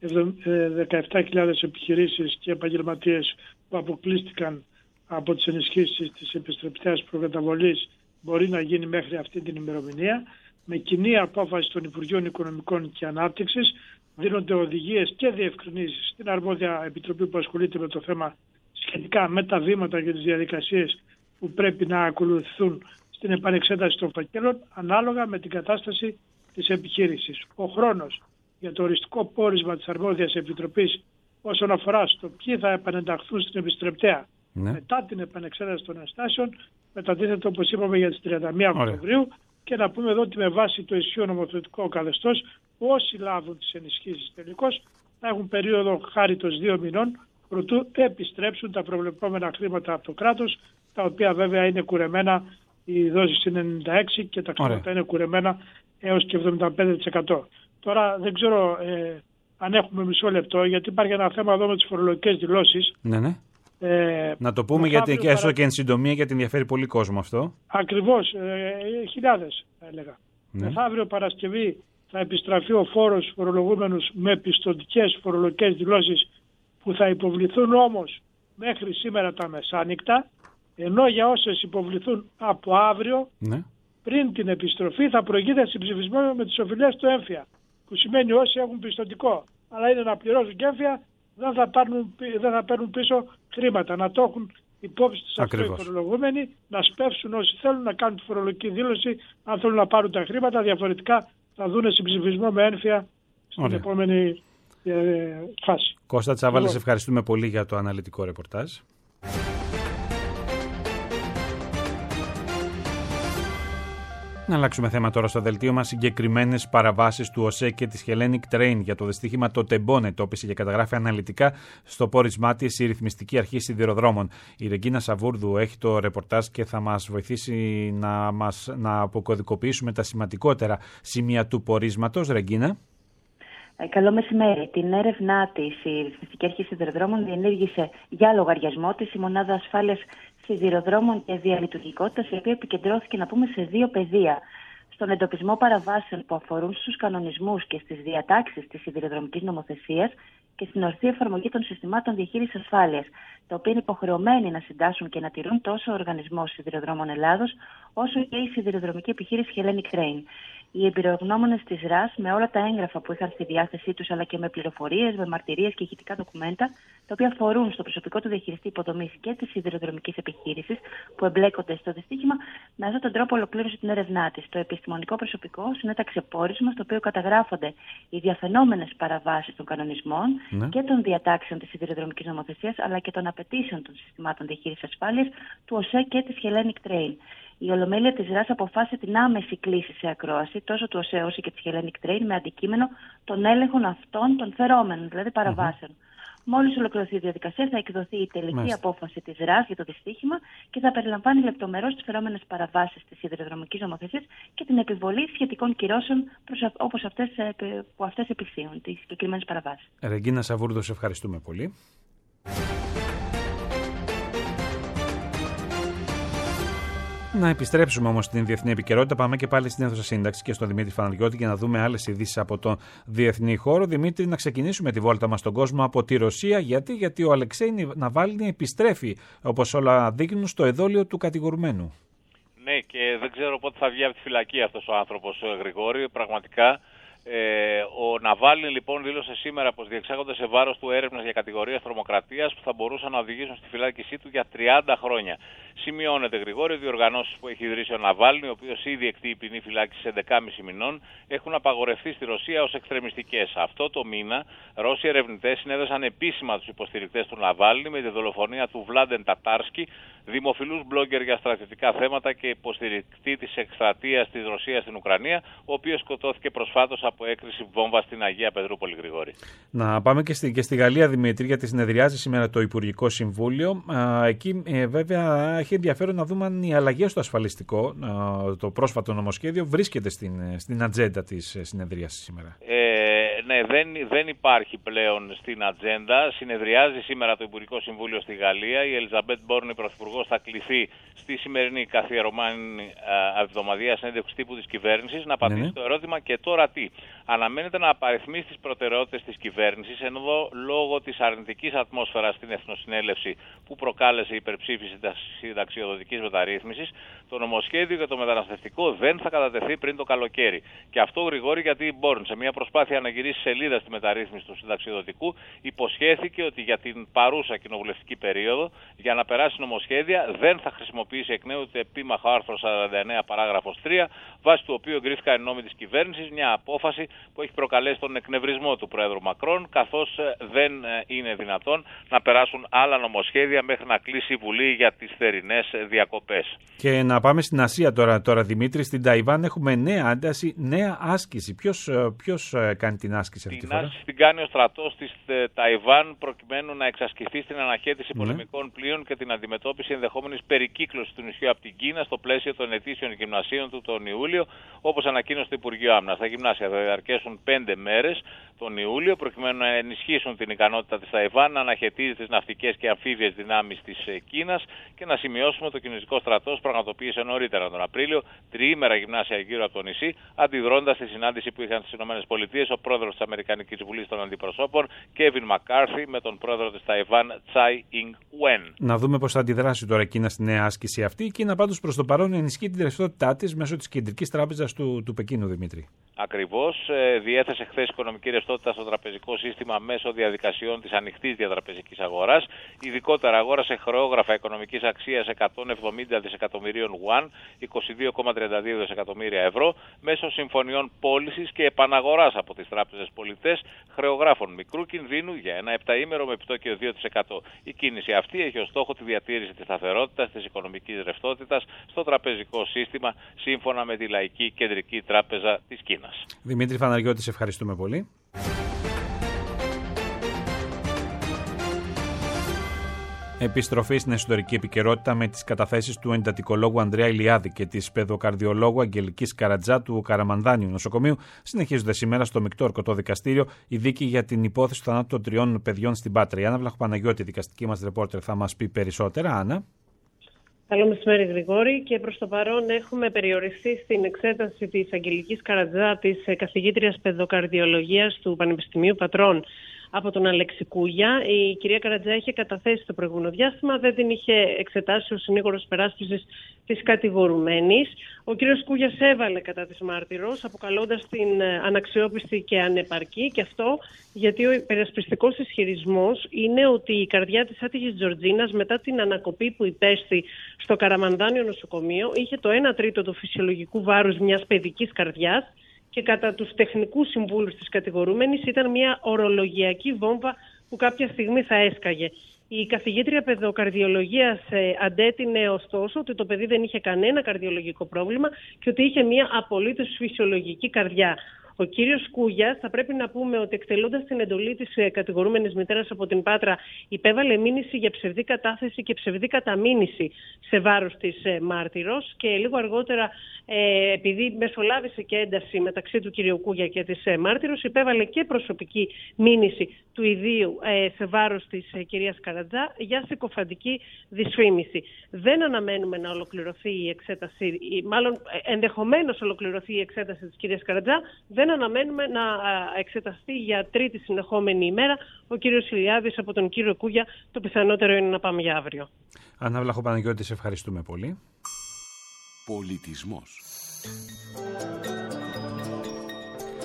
δεκαεπτά χιλιάδες επιχειρήσεις και επαγγελματίες που αποκλείστηκαν από τις ενισχύσεις της επιστρεπτέας προκαταβολής μπορεί να γίνει μέχρι αυτή την ημερομηνία. Με κοινή απόφαση των Υπουργείων Οικονομικών και Ανάπτυξης δίνονται οδηγίες και διευκρινήσεις στην αρμόδια επιτροπή που ασχολείται με το θέμα σχετικά με τα βήματα και τις διαδικασίες που πρέπει να ακολουθούν στην επανεξέταση των φακέλων ανάλογα με την κατάσταση της επιχείρησης. Ο χρόνος για το οριστικό πόρισμα της αρμόδιας επιτροπής όσον αφορά στο ποιοι θα επανενταχθούν στην επιστρεπτέα ναι. μετά την επανεξέταση των ενστάσεων μετατίθεται, όπως είπαμε, για τις τριάντα μία Οκτωβρίου. Και να πούμε εδώ ότι με βάση το ισχύον νομοθετικό καθεστώς όσοι λάβουν τις ενισχύσεις τελικώς θα έχουν περίοδο χάριτος δύο μηνών προτού επιστρέψουν τα προβλεπόμενα χρήματα από το κράτος, τα οποία βέβαια είναι κουρεμένα, οι δόσεις είναι ενενήντα έξι και τα χρήματα Ωραία. είναι κουρεμένα έως και εβδομήντα πέντε τοις εκατό. Τώρα δεν ξέρω ε, αν έχουμε μισό λεπτό, γιατί υπάρχει ένα θέμα εδώ με τις φορολογικές δηλώσεις. Ναι, ναι. Ε, να το πούμε γιατί και έστω παρα... και εν συντομία, γιατί ενδιαφέρει πολύ κόσμο αυτό. Ακριβώς, ε, χιλιάδες θα έλεγα. Ναι. Μεθαύριο Παρασκευή θα επιστραφεί ο φόρος φορολογούμενους με πιστωτικές φορολογικές δηλώσεις που θα υποβληθούν όμως μέχρι σήμερα τα μεσάνυχτα, ενώ για όσες υποβληθούν από αύριο, ναι. πριν την επιστροφή θα προηγείται συμψηφισμό με τις οφειλές του έμφυα, που σημαίνει όσοι έχουν πιστωτικό, αλλά είναι να πληρώσουν και έμφυα, δεν θα παίρνουν, δεν θα παίρνουν πίσω χρήματα. Να το έχουν υπόψη τους αυτό οι φορολογούμενοι, να σπεύσουν όσοι θέλουν να κάνουν τη φορολογική δήλωση, αν θέλουν να πάρουν τα χρήματα, διαφορετικά θα δουν συμψηφισμό με έμφυα στην Ωραία. επόμενη ε, φάση. Κώστα Τσάβαλη, σε ευχαριστούμε πολύ για το αναλυτικό ρεπορτάζ. Να αλλάξουμε θέμα τώρα στο δελτίο μας. Συγκεκριμένες παραβάσεις του ΟΣΕ και της Hellenic Train για το δυστύχημα το Τεμπόν ετόπισε και καταγράφει αναλυτικά στο πόρισμά της η Ρυθμιστική Αρχή Σιδηροδρόμων. Η Ρεγκίνα Σαβούρδου έχει το ρεπορτάζ και θα μας βοηθήσει να, μας, να αποκωδικοποιήσουμε τα σημαντικότερα σημεία του πορίσματος. Ρεγκίνα. Καλό μεσημέρι. Την έρευνά της η Ρυθμιστική Αρχή Σιδηροδρόμων διενήργησε για λογαριασμό της η Μονάδα Ασφάλειας Σιδηροδρόμων και Διαλειτουργικότητας, η οποία επικεντρώθηκε, να πούμε, σε δύο πεδία. Στον εντοπισμό παραβάσεων που αφορούν στους κανονισμούς και στις διατάξεις της σιδηροδρομικής νομοθεσίας και στην ορθή εφαρμογή των συστημάτων διαχείρισης ασφάλειας, τα οποία είναι υποχρεωμένοι να συντάσσουν και να τηρούν τόσο ο Οργανισμός Σιδηροδρόμων Ελλάδος, όσο και η σιδηροδρομική επιχείρηση Hellenic Train. Οι εμπειρογνώμονες της ΡΑΣ, με όλα τα έγγραφα που είχαν στη διάθεσή τους, αλλά και με πληροφορίες, με μαρτυρίες και ηχητικά ντοκουμέντα, τα οποία αφορούν στο προσωπικό του διαχειριστή υποδομής και της σιδηροδρομικής επιχείρησης που εμπλέκονται στο δυστύχημα, με αυτόν τον τρόπο ολοκλήρωσε την έρευνά της. Το επιστημονικό προσωπικό συνέταξε πόρισμα, στο οποίο καταγράφονται οι διαφαινόμενες παραβάσεις των κανονισμών ναι. και των διατάξεων της σιδηροδρομικής νομοθεσίας, αλλά και των απαιτήσεων των συστημάτων διαχείρισης ασφάλειας του ΟΣΕ και της Hellenic Train. Η Ολομέλεια της ΡΑΣ αποφάσισε την άμεση κλίση σε ακρόαση τόσο του ΟΣΕ όσο και της Hellenic Train με αντικείμενο των έλεγχων αυτών των φερόμενων, δηλαδή παραβάσεων. Mm-hmm. Μόλις ολοκληρωθεί η διαδικασία, θα εκδοθεί η τελική Μάλιστα. απόφαση της ΡΑΣ για το δυστύχημα και θα περιλαμβάνει λεπτομερώς τις φερόμενες παραβάσεις της σιδηροδρομικής νομοθεσίας και την επιβολή σχετικών κυρώσεων όπως αυτές που αυτές επισύουν, τις συγκεκριμένες παραβάσεις. Ρεγκίνα Σαβούρδου, σε ευχαριστούμε πολύ. Να επιστρέψουμε όμως στην διεθνή επικαιρότητα. Πάμε και πάλι στην αίθουσα σύνταξη και στον Δημήτρη Φαναριώτη για να δούμε άλλες ειδήσεις από τον διεθνή χώρο. Δημήτρη, να ξεκινήσουμε τη βόλτα μας στον κόσμο από τη Ρωσία. Γιατί, Γιατί ο Αλεξέη Ναβάλνι επιστρέφει, όπως όλα δείχνουν, στο εδόλιο του κατηγορουμένου. Ναι, και δεν ξέρω πότε θα βγει από τη φυλακή αυτός ο άνθρωπος, Γρηγόρη. Πραγματικά Ε, ο Ναβάλνι λοιπόν δήλωσε σήμερα πως διεξάγονται σε βάρος του έρευνες για κατηγορίες τρομοκρατίας που θα μπορούσαν να οδηγήσουν στη φυλάκισή του για τριάντα χρόνια. Σημειώνεται, Γρηγόρη, ότι οι οργανώσεις που έχει ιδρύσει ο Ναβάλνι, ο οποίος ήδη εκτείει ποινή φυλάκισης έντεκα και μισό μηνών, έχουν απαγορευτεί στη Ρωσία ως εξτρεμιστικές. Αυτό το μήνα, Ρώσοι ερευνητές συνέδεσαν επίσημα τους υποστηρικτές του Ναβάλνι με τη δολοφονία του Βλάντεν Τατάρσκι, δημοφιλούς μπλόγκερ για στρατιωτικά θέματα και υποστηρικτή της εκστρατείας της Ρωσίας στην Ουκρανία, ο οποίος σκοτώθηκε προσφάτως από έκρηση βόμβα στην Αγία Πετρούπολη, Γρηγόρη. Να πάμε και στη, και στη Γαλλία, Δημήτρη, γιατί συνεδριάζει σήμερα το Υπουργικό Συμβούλιο. Α, εκεί ε, βέβαια έχει ενδιαφέρον να δούμε αν οι αλλαγές στο ασφαλιστικό, α, το πρόσφατο νομοσχέδιο, βρίσκεται στην, στην ατζέντα της συνεδρίασης σήμερα. Ε, ναι, δεν, δεν υπάρχει πλέον στην ατζέντα. Συνεδριάζει σήμερα το Υπουργικό Συμβούλιο στη Γαλλία. Η Ελιζαμπέτ Μπόρν, η Πρωθυπουργός, θα κληθεί στη σημερινή καθιερωμένη εβδομαδιαία συνέντευξη τύπου της κυβέρνησης να απαντήσει ναι. το ερώτημα και τώρα τι. Αναμένεται να απαριθμίσει τις προτεραιότητες της κυβέρνησης, ενώ λόγω της αρνητικής ατμόσφαιρας στην Εθνοσυνέλευση που προκάλεσε η υπερψήφιση της συνταξιοδοτικής μεταρρύθμισης, το νομοσχέδιο για το μεταναστευτικό δεν θα κατατεθεί πριν το καλοκαίρι. Και αυτό, Γρηγόρη, γιατί η Μπόρν, σε μια προσπάθεια να γυρίσει σελίδα στη μεταρρύθμιση του συνταξιοδοτικού, υποσχέθηκε ότι για την παρούσα κοινοβουλευτική περίοδο, για να περάσει νομοσχέδια, δεν θα χρησιμοποιήσει εκ νέου το επίμαχο άρθρο σαράντα εννέα παράγραφος τρία, βάσει του οποίου εγκρίθηκαν οι νόμοι της κυβέρνησης, μια απόφαση που έχει προκαλέσει τον εκνευρισμό του Πρόεδρου Μακρόν, καθώς δεν είναι δυνατόν να περάσουν άλλα νομοσχέδια μέχρι να κλείσει η Βουλή για τις θερινές διακοπές. Και να πάμε στην Ασία τώρα, τώρα Δημήτρη. Στην Ταϊβάν έχουμε νέα ένταση, νέα άσκηση. Ποιος, ποιος κάνει την άσκηση αυτή την τη φορά? Την άσκηση την κάνει ο στρατός της Ταϊβάν προκειμένου να εξασκηθεί στην αναχέτηση ναι. πολεμικών πλοίων και την αντιμετώπιση ενδεχόμενης περικύκλωσης του νησιού από την Κίνα στο πλαίσιο των ετήσιων γυμνασίων του τον Ιούλιο, όπως ανακοίνωσε το Υπουργείο Άμυνας. Τα γυμνάσια θα διαρκέσουν πέντε μέρες τον Ιούλιο, προκειμένου να ενισχύσουν την ικανότητα της Ταϊβάν να αναχαιτίζει τις ναυτικές και αμφίβιες δυνάμεις της Κίνας και να σημειώσουμε ότι ο κινέζικο στρατός πραγματοποίησε νωρίτερα τον Απρίλιο τριήμερα γυμνάσια γύρω από το νησί, αντιδρώντας στη συνάντηση που είχαν στις ΗΠΑ ο πρόεδρος της Αμερικανικής Βουλής των Αντιπροσώπων, Κέβιν Μακκάρθι, με τον πρόεδρο της Ταϊβάν, Τσάι Ινγκ-Ουέν. Να δούμε πώς θα αντιδράσει τώρα η Κίνα στη νέα άσκηση αυτή. Η Κίνα πάντως προς το παρόν ενισχύει την ρευστότητά της μέσω της Κεντρικής Τράπεζας του, του Πεκίνου, Δημήτρη. Ακριβώς, ε, διέθεσε χθες οικονομική ρευστότητα στο τραπεζικό σύστημα μέσω διαδικασιών της ανοιχτής διατραπεζικής αγοράς. Ειδικότερα αγόρασε χρεόγραφα οικονομικής αξίας εκατόν εβδομήντα δισεκατομμυρίων ουάν, είκοσι δύο κόμμα τριάντα δύο δισεκατομμύρια ευρώ, μέσω συμφωνιών πώλησης και επαναγοράς από τις τράπεζες πολιτές χρεογράφων μικρού κινδύνου για ένα επταήμερο με επιτόκιο δύο τοις εκατό. Η κίνηση αυτή έχει ως στόχο τη διατήρηση της σταθερότητας της οικονομικής ρευστότητας στο τραπεζικό σύστημα, σύμφωνα με τη Λαϊκή Κεντρική Τράπεζα της Κίνας. Δημήτρη Φαναριώτη, σε ευχαριστούμε πολύ. Επιστροφή στην εσωτερική επικαιρότητα με τις καταθέσεις του εντατικολόγου Ανδρέα Ηλιάδη και της παιδοκαρδιολόγου Αγγελικής Καρατζά του Καραμανδάνιου νοσοκομείου συνεχίζονται σήμερα στο Μεικτό Ορκωτό Δικαστήριο η δίκη για την υπόθεση του θανάτου των τριών παιδιών στην Πάτρα. Η Άννα Βλαχοπαναγιώτη, δικαστική μας ρεπόρτερ, θα μας πει περισσότερα. Άννα. Καλό μεσημέρι, Γρηγόρη. Και προς το παρόν έχουμε περιοριστεί στην εξέταση της Αγγελικής Καρατζά, της καθηγήτριας παιδοκαρδιολογίας του Πανεπιστημίου Πατρών, από τον Αλέξη Κούγια. Η κυρία Καρατζά είχε καταθέσει το προηγούμενο διάστημα, δεν την είχε εξετάσει ο συνήγορος περάσπισης της κατηγορουμένης. Ο κύριος Κούγιας έβαλε κατά της μάρτυρος, αποκαλώντας την αναξιόπιστη και ανεπαρκή, και αυτό γιατί ο υπερασπιστικός ισχυρισμός είναι ότι η καρδιά της άτυχης Τζορτζίνας, μετά την ανακοπή που υπέστη στο Καραμανδάνιο νοσοκομείο, είχε το ένα τρίτο του φυσιολογικού βάρους μιας παιδικής καρδιάς, και κατά τους τεχνικούς συμβούλους της κατηγορούμενης ήταν μια ορολογιακή βόμβα που κάποια στιγμή θα έσκαγε. Η καθηγήτρια παιδοκαρδιολογίας ε, αντέτεινε ωστόσο ότι το παιδί δεν είχε κανένα καρδιολογικό πρόβλημα και ότι είχε μια απολύτως φυσιολογική καρδιά. Ο κύριος Κούγιας, θα πρέπει να πούμε ότι εκτελώντας την εντολή της ε, κατηγορούμενης μητέρας από την Πάτρα, υπέβαλε μήνυση για ψευδή κατάθεση και ψευδή καταμήνυση σε βάρος της ε, μάρτυρος, και λίγο αργότερα, ε, επειδή μεσολάβησε και ένταση μεταξύ του κυρίου Κούγια και της ε, μάρτυρος, υπέβαλε και προσωπική μήνυση του ιδίου ε, σε βάρος της ε, κυρίας Καρατζά για συκοφαντική δυσφήμιση. Δεν αναμένουμε να ολοκληρωθεί η εξέταση, ή, μάλλον ε, ενδεχομένως ολοκληρωθεί η εξέταση της κυρίας Καρατζά. Δεν αναμένουμε να εξεταστεί για τρίτη συνεχόμενη ημέρα ο κύριος Ηλιάδης από τον κύριο Κούγια. Το πιθανότερο είναι να πάμε για αύριο. Άννα Βλαχοπαναγιώτη, σε ευχαριστούμε πολύ. Πολιτισμός.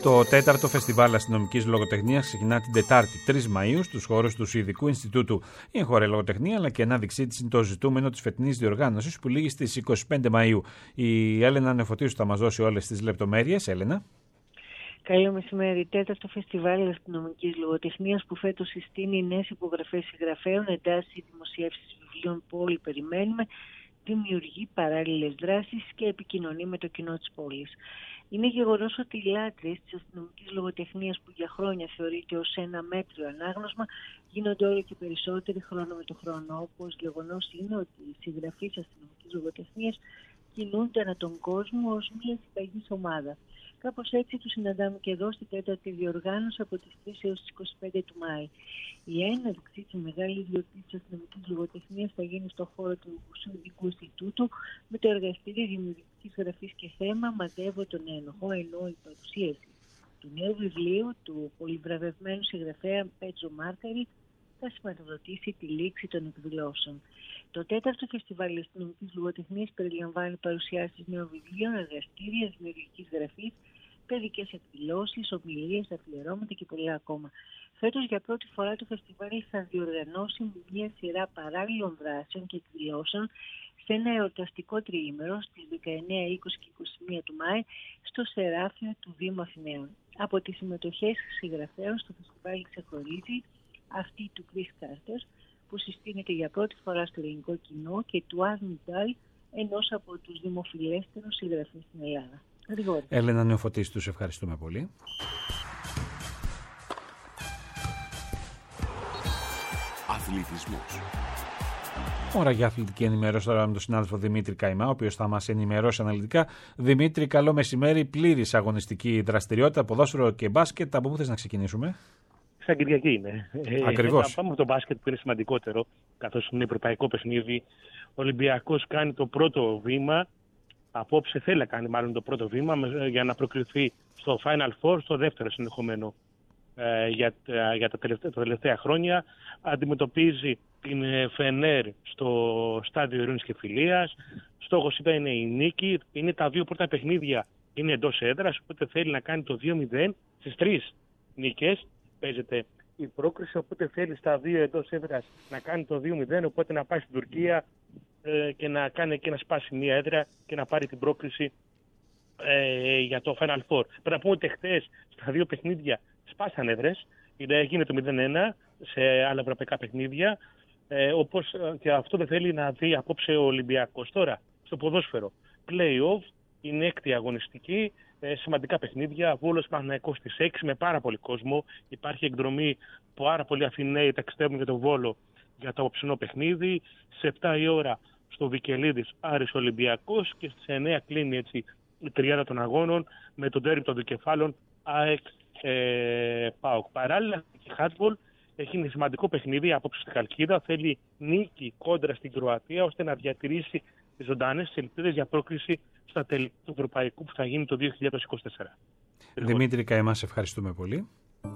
Το τέταρτο Φεστιβάλ Αστυνομικής Λογοτεχνίας ξεκινά την Τετάρτη τρεις Μαΐου στους χώρους του Ειδικού Ινστιτούτου. Η εγχώρια λογοτεχνία αλλά και η ανάδειξή της είναι το ζητούμενο της φετινής διοργάνωσης που λήγει στις είκοσι πέντε Μαΐου. Η Έλενα Νεοφωτίσου θα μας δώσει όλες τις λεπτομέρειες. Έλενα. Καλό μεσημέρι. Τέταρτο Φεστιβάλ Αστυνομικής Λογοτεχνίας που φέτος συστήνει νέες υπογραφές συγγραφέων, εντάσσει δημοσιεύσεις βιβλίων που όλοι περιμένουμε, δημιουργεί παράλληλες δράσεις και επικοινωνεί με το κοινό της πόλης. Είναι γεγονός ότι οι λάτρεις της αστυνομικής λογοτεχνίας, που για χρόνια θεωρείται ως ένα μέτριο ανάγνωσμα, γίνονται όλο και περισσότεροι χρόνο με το χρόνο. Όπως γεγονός είναι ότι οι συγγραφείς αστυνομικής λογοτεχνίας κινούνται ανά τον κόσμο ως μια συνταγής ομάδα. Κάπως έτσι τους συναντάμε και εδώ στην τέταρτη διοργάνωση από τις τρεις έως τις είκοσι πέντε του Μάη. Η έναρξη της μεγάλης γιορτής της αστυνομικής λογοτεχνίας θα γίνει στο χώρο του Ειδικού Ινστιτούτου με το εργαστήριο δημιουργικής γραφής και θέμα «Μαντεύω τον ένοχο», ενώ η παρουσίαση του νέου βιβλίου του πολυβραβευμένου συγγραφέα Πέτζο Μάρκαρη θα σηματοδοτήσει τη λήξη των εκδηλώσεων. Το τέταρτο Φεστιβάλ Αστυνομικής Λογοτεχνίας περιλαμβάνει παρουσιάσεις νέων βιβλίων, εργαστήρια δημιουργικής γραφής, παιδικές εκδηλώσεις, ομιλίες, αφιερώματα και πολλά ακόμα. Φέτος για πρώτη φορά το φεστιβάλ θα διοργανώσει μια σειρά παράλληλων δράσεων και εκδηλώσεων σε ένα εορταστικό τριήμερο στις δεκαεννέα, είκοσι και είκοσι μία του Μάη στο Σεράφιο του Δήμου Αθηναίων. Από τις συμμετοχές συγγραφέων στο φεστιβάλ ξεχωρίζει αυτή του Chris Carter, που συστήνεται για πρώτη φορά στο ελληνικό κοινό, και του Άρνη Ντάλ, ενός από τους δημοφιλέστερους συγγραφείς στην Ελλάδα. Γρηγόρη. Έλενα Νεοφωτίσου, τους ευχαριστούμε πολύ. Αθλητισμός. Ώρα για αθλητική ενημέρωση τώρα με τον συνάδελφο Δημήτρη Καϊμά, ο οποίος θα μας ενημερώσει αναλυτικά. Δημήτρη, καλό μεσημέρι. Πλήρης αγωνιστική δραστηριότητα, ποδόσφαιρο και μπάσκετ. Από πού θες να ξεκινήσουμε? Σαν Κυριακή είναι. Ακριβώς. Ε, θα πάμε με το μπάσκετ που είναι σημαντικότερο, καθώς είναι ευρωπαϊκό παιχνίδι. Ο Ολυμπιακός κάνει το πρώτο βήμα. Απόψε θέλει να κάνει μάλλον το πρώτο βήμα για να προκριθεί στο Final Four, στο δεύτερο συνεχόμενο ε, για, για τα, τελευταία, τα τελευταία χρόνια. Αντιμετωπίζει την Φενέρ στο στάδιο Ειρήνης και Φιλίας. Στόχος ήταν η νίκη. Είναι τα δύο πρώτα παιχνίδια είναι εντός έδρας, οπότε θέλει να κάνει το δύο μηδέν στις τρεις νίκες. Παίζεται η πρόκριση, οπότε θέλει στα δύο εντός έδρας να κάνει το δύο μηδέν, οπότε να πάει στην Τουρκία ε, και να κάνει και να σπάσει μία έδρα και να πάρει την πρόκριση ε, για το Final Four. Πρέπει να πούμε ότι χθες στα δύο παιχνίδια σπάσαν έδρες, έγινε το μηδέν ένα σε άλλα ευρωπαϊκά παιχνίδια, ε, όπως και αυτό δεν θέλει να δει απόψε ο Ολυμπιακός. Τώρα, στο ποδόσφαιρο, play-off, είναι έκτη αγωνιστική, ε, σημαντικά παιχνίδια, Βόλος Παναθηναϊκός στις έξι με πάρα πολύ κόσμο. Υπάρχει εκδρομή που πάρα πολλοί Αθηναίοι ταξιδεύουν για το Βόλο για το απόψινό παιχνίδι. Σε επτά η ώρα στο Βικελίδης Άρης Ολυμπιακός και στις εννέα κλείνει έτσι η τριάδα των αγώνων με τον τέρμι των δικεφάλων ΑΕΚ ε, ΠΑΟΚ. Παράλληλα η Χάντμπολ έχει σημαντικό παιχνίδι απόψε στη Χαλκίδα. Θέλει νίκη κόντρα στην Κροατία ώστε να διατηρήσει τις ζωντανές ελπίδες για πρόκριση στα τέλη του Ευρωπαϊκού που θα γίνει το δύο χιλιάδες είκοσι τέσσερα. Δημήτρη Καϊμά, σε ευχαριστούμε πολύ.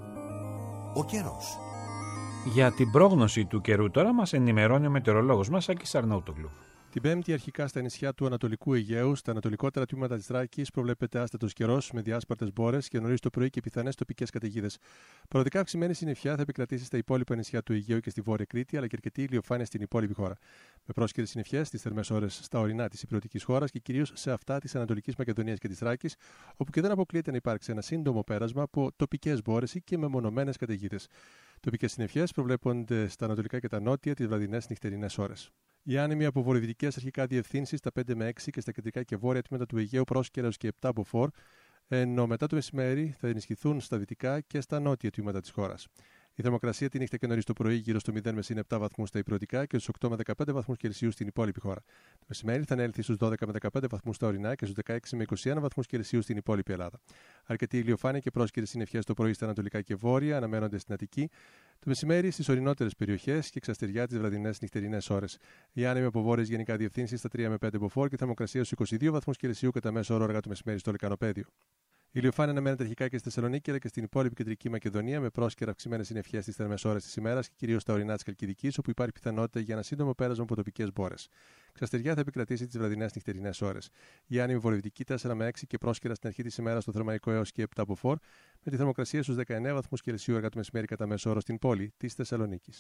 Ο καιρός. Για την πρόγνωση του καιρού τώρα μας ενημερώνει ο μετεωρολόγος μας Άκης Αρναούτογλου. Την Πέμπτη, αρχικά στα νησιά του Ανατολικού Αιγαίου, στα ανατολικότερα τμήματα της Θράκης, προβλέπεται άστατος καιρός με διάσπαρτες μπόρες και νωρίς το πρωί και πιθανές τοπικές καταιγίδες. Παροδικά αυξημένη συννεφιά θα επικρατήσει στα υπόλοιπα νησιά του Αιγαίου και στη Βόρεια Κρήτη, αλλά και αρκετή ηλιοφάνεια στην υπόλοιπη χώρα. Με πρόσκαιρες συννεφιές στις θερμές ώρες στα ορεινά της υπηρετικής χώρας και κυρίως σε αυτά της Ανατολικής Μακεδονίας και της Θράκης, όπου και δεν αποκλείεται να υπάρξει ένα σύντομο πέρασμα από τοπικές μπόρες ή και μεμονωμένες καταιγίδες. Τοπικές συννεφιές προβλέπονται στα ανατολικά και τα νότια τις βραδινές νυχτερινές ώρες. Οι άνεμοι από βορειοδυτικές αρχικά διευθύνσεις στα πέντε με έξι και στα κεντρικά και βόρεια τμήματα του Αιγαίου πρόσκαιρα έως και επτά μποφόρ, ενώ μετά το μεσημέρι θα ενισχυθούν στα δυτικά και στα νότια τμήματα της χώρας. Η θερμοκρασία τη νύχτα και νωρίς το πρωί γύρω στο μηδέν με συν επτά βαθμούς στα υπηρετικά και στους οκτώ με δεκαπέντε βαθμούς Κελσίου στην υπόλοιπη χώρα. Το μεσημέρι θα ανέλθει στους δώδεκα με δεκαπέντε βαθμούς στα ορεινά και στους δεκαέξι με είκοσι ένα βαθμούς Κελσίου στην υπόλοιπη Ελλάδα. Αρκετή ηλιοφάνεια και πρόσκαιρες συννεφιές το πρωί στα ανατολικά και βόρεια αναμένονται στην Αττική. Το μεσημέρι στις ορεινότερες περιοχές και ξαστεριά τις βραδινές νυχτερινές ώρες. Οι άνεμοι από βόρειες γενικά διευθύνσεις στα τρία με πέντε μποφόρ και θερμοκρασία στους είκοσι δύο βαθμούς Κελσίου κατά μέσο όρο αργά το μεσημέρι στο Λεκανοπέδιο. Ηλιοφάνεια αναμένεται αρχικά και στη Θεσσαλονίκη αλλά και στην υπόλοιπη κεντρική Μακεδονία, με πρόσκαιρα αυξημένες συννεφιές στις θερμές ώρες της ημέρας και κυρίως στα ορεινά της Χαλκιδικής, όπου υπάρχει πιθανότητα για ένα σύντομο πέρασμα από τοπικές μπόρες. Ξαστεριά θα επικρατήσει τις βραδινές νυχτερινές ώρες. Η άνεμη βορειοδυτική τέσσερα με έξι και πρόσκαιρα στην αρχή της ημέρας στο Θερμαϊκό έως και επτά από φορ, με τη θερμοκρασία στους δεκαεννέα βαθμούς Κελσίου αργά το μεσημέρι κατά μέσο όρο στην πόλη της Θεσσαλονίκης.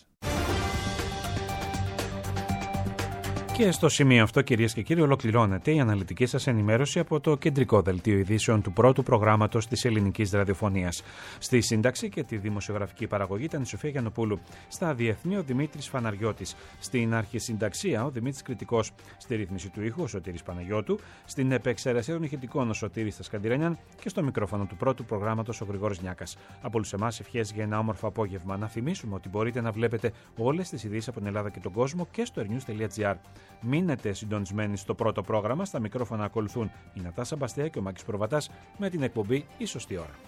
Και στο σημείο αυτό, κυρίες και κύριοι, ολοκληρώνεται η αναλυτική σας ενημέρωση από το κεντρικό δελτίο ειδήσεων του πρώτου προγράμματος της ελληνικής ραδιοφωνίας. Στη σύνταξη και τη δημοσιογραφική παραγωγή ήταν η Σοφία Γιαννοπούλου. Στα διεθνή, ο Δημήτρης Φαναριώτης. Στην αρχισυνταξία, ο Δημήτρης Κρητικός. Στη ρύθμιση του ήχου, ο Σωτήρης Παναγιώτου. Στην επεξεργασία των ηχητικών, ο Σωτήρης Τασκαντηρένιαν. Και στο μικρόφωνο του πρώτου προγράμματος, ο Γρηγόρης Νιάκας. Από όλους εμάς, ευχές για ένα όμορφο απόγευμα. Να θυμίσουμε ότι μπορείτε να βλέπετε όλες τις ειδήσεις από την Ελλάδα και τον κόσμο και στο airnews τελεία gr. Μείνετε συντονισμένοι στο πρώτο πρόγραμμα. Στα μικρόφωνα ακολουθούν η Νατάσα Μπαστέα και ο Μάκης Προβατάς με την εκπομπή «Η Σωστή Ώρα».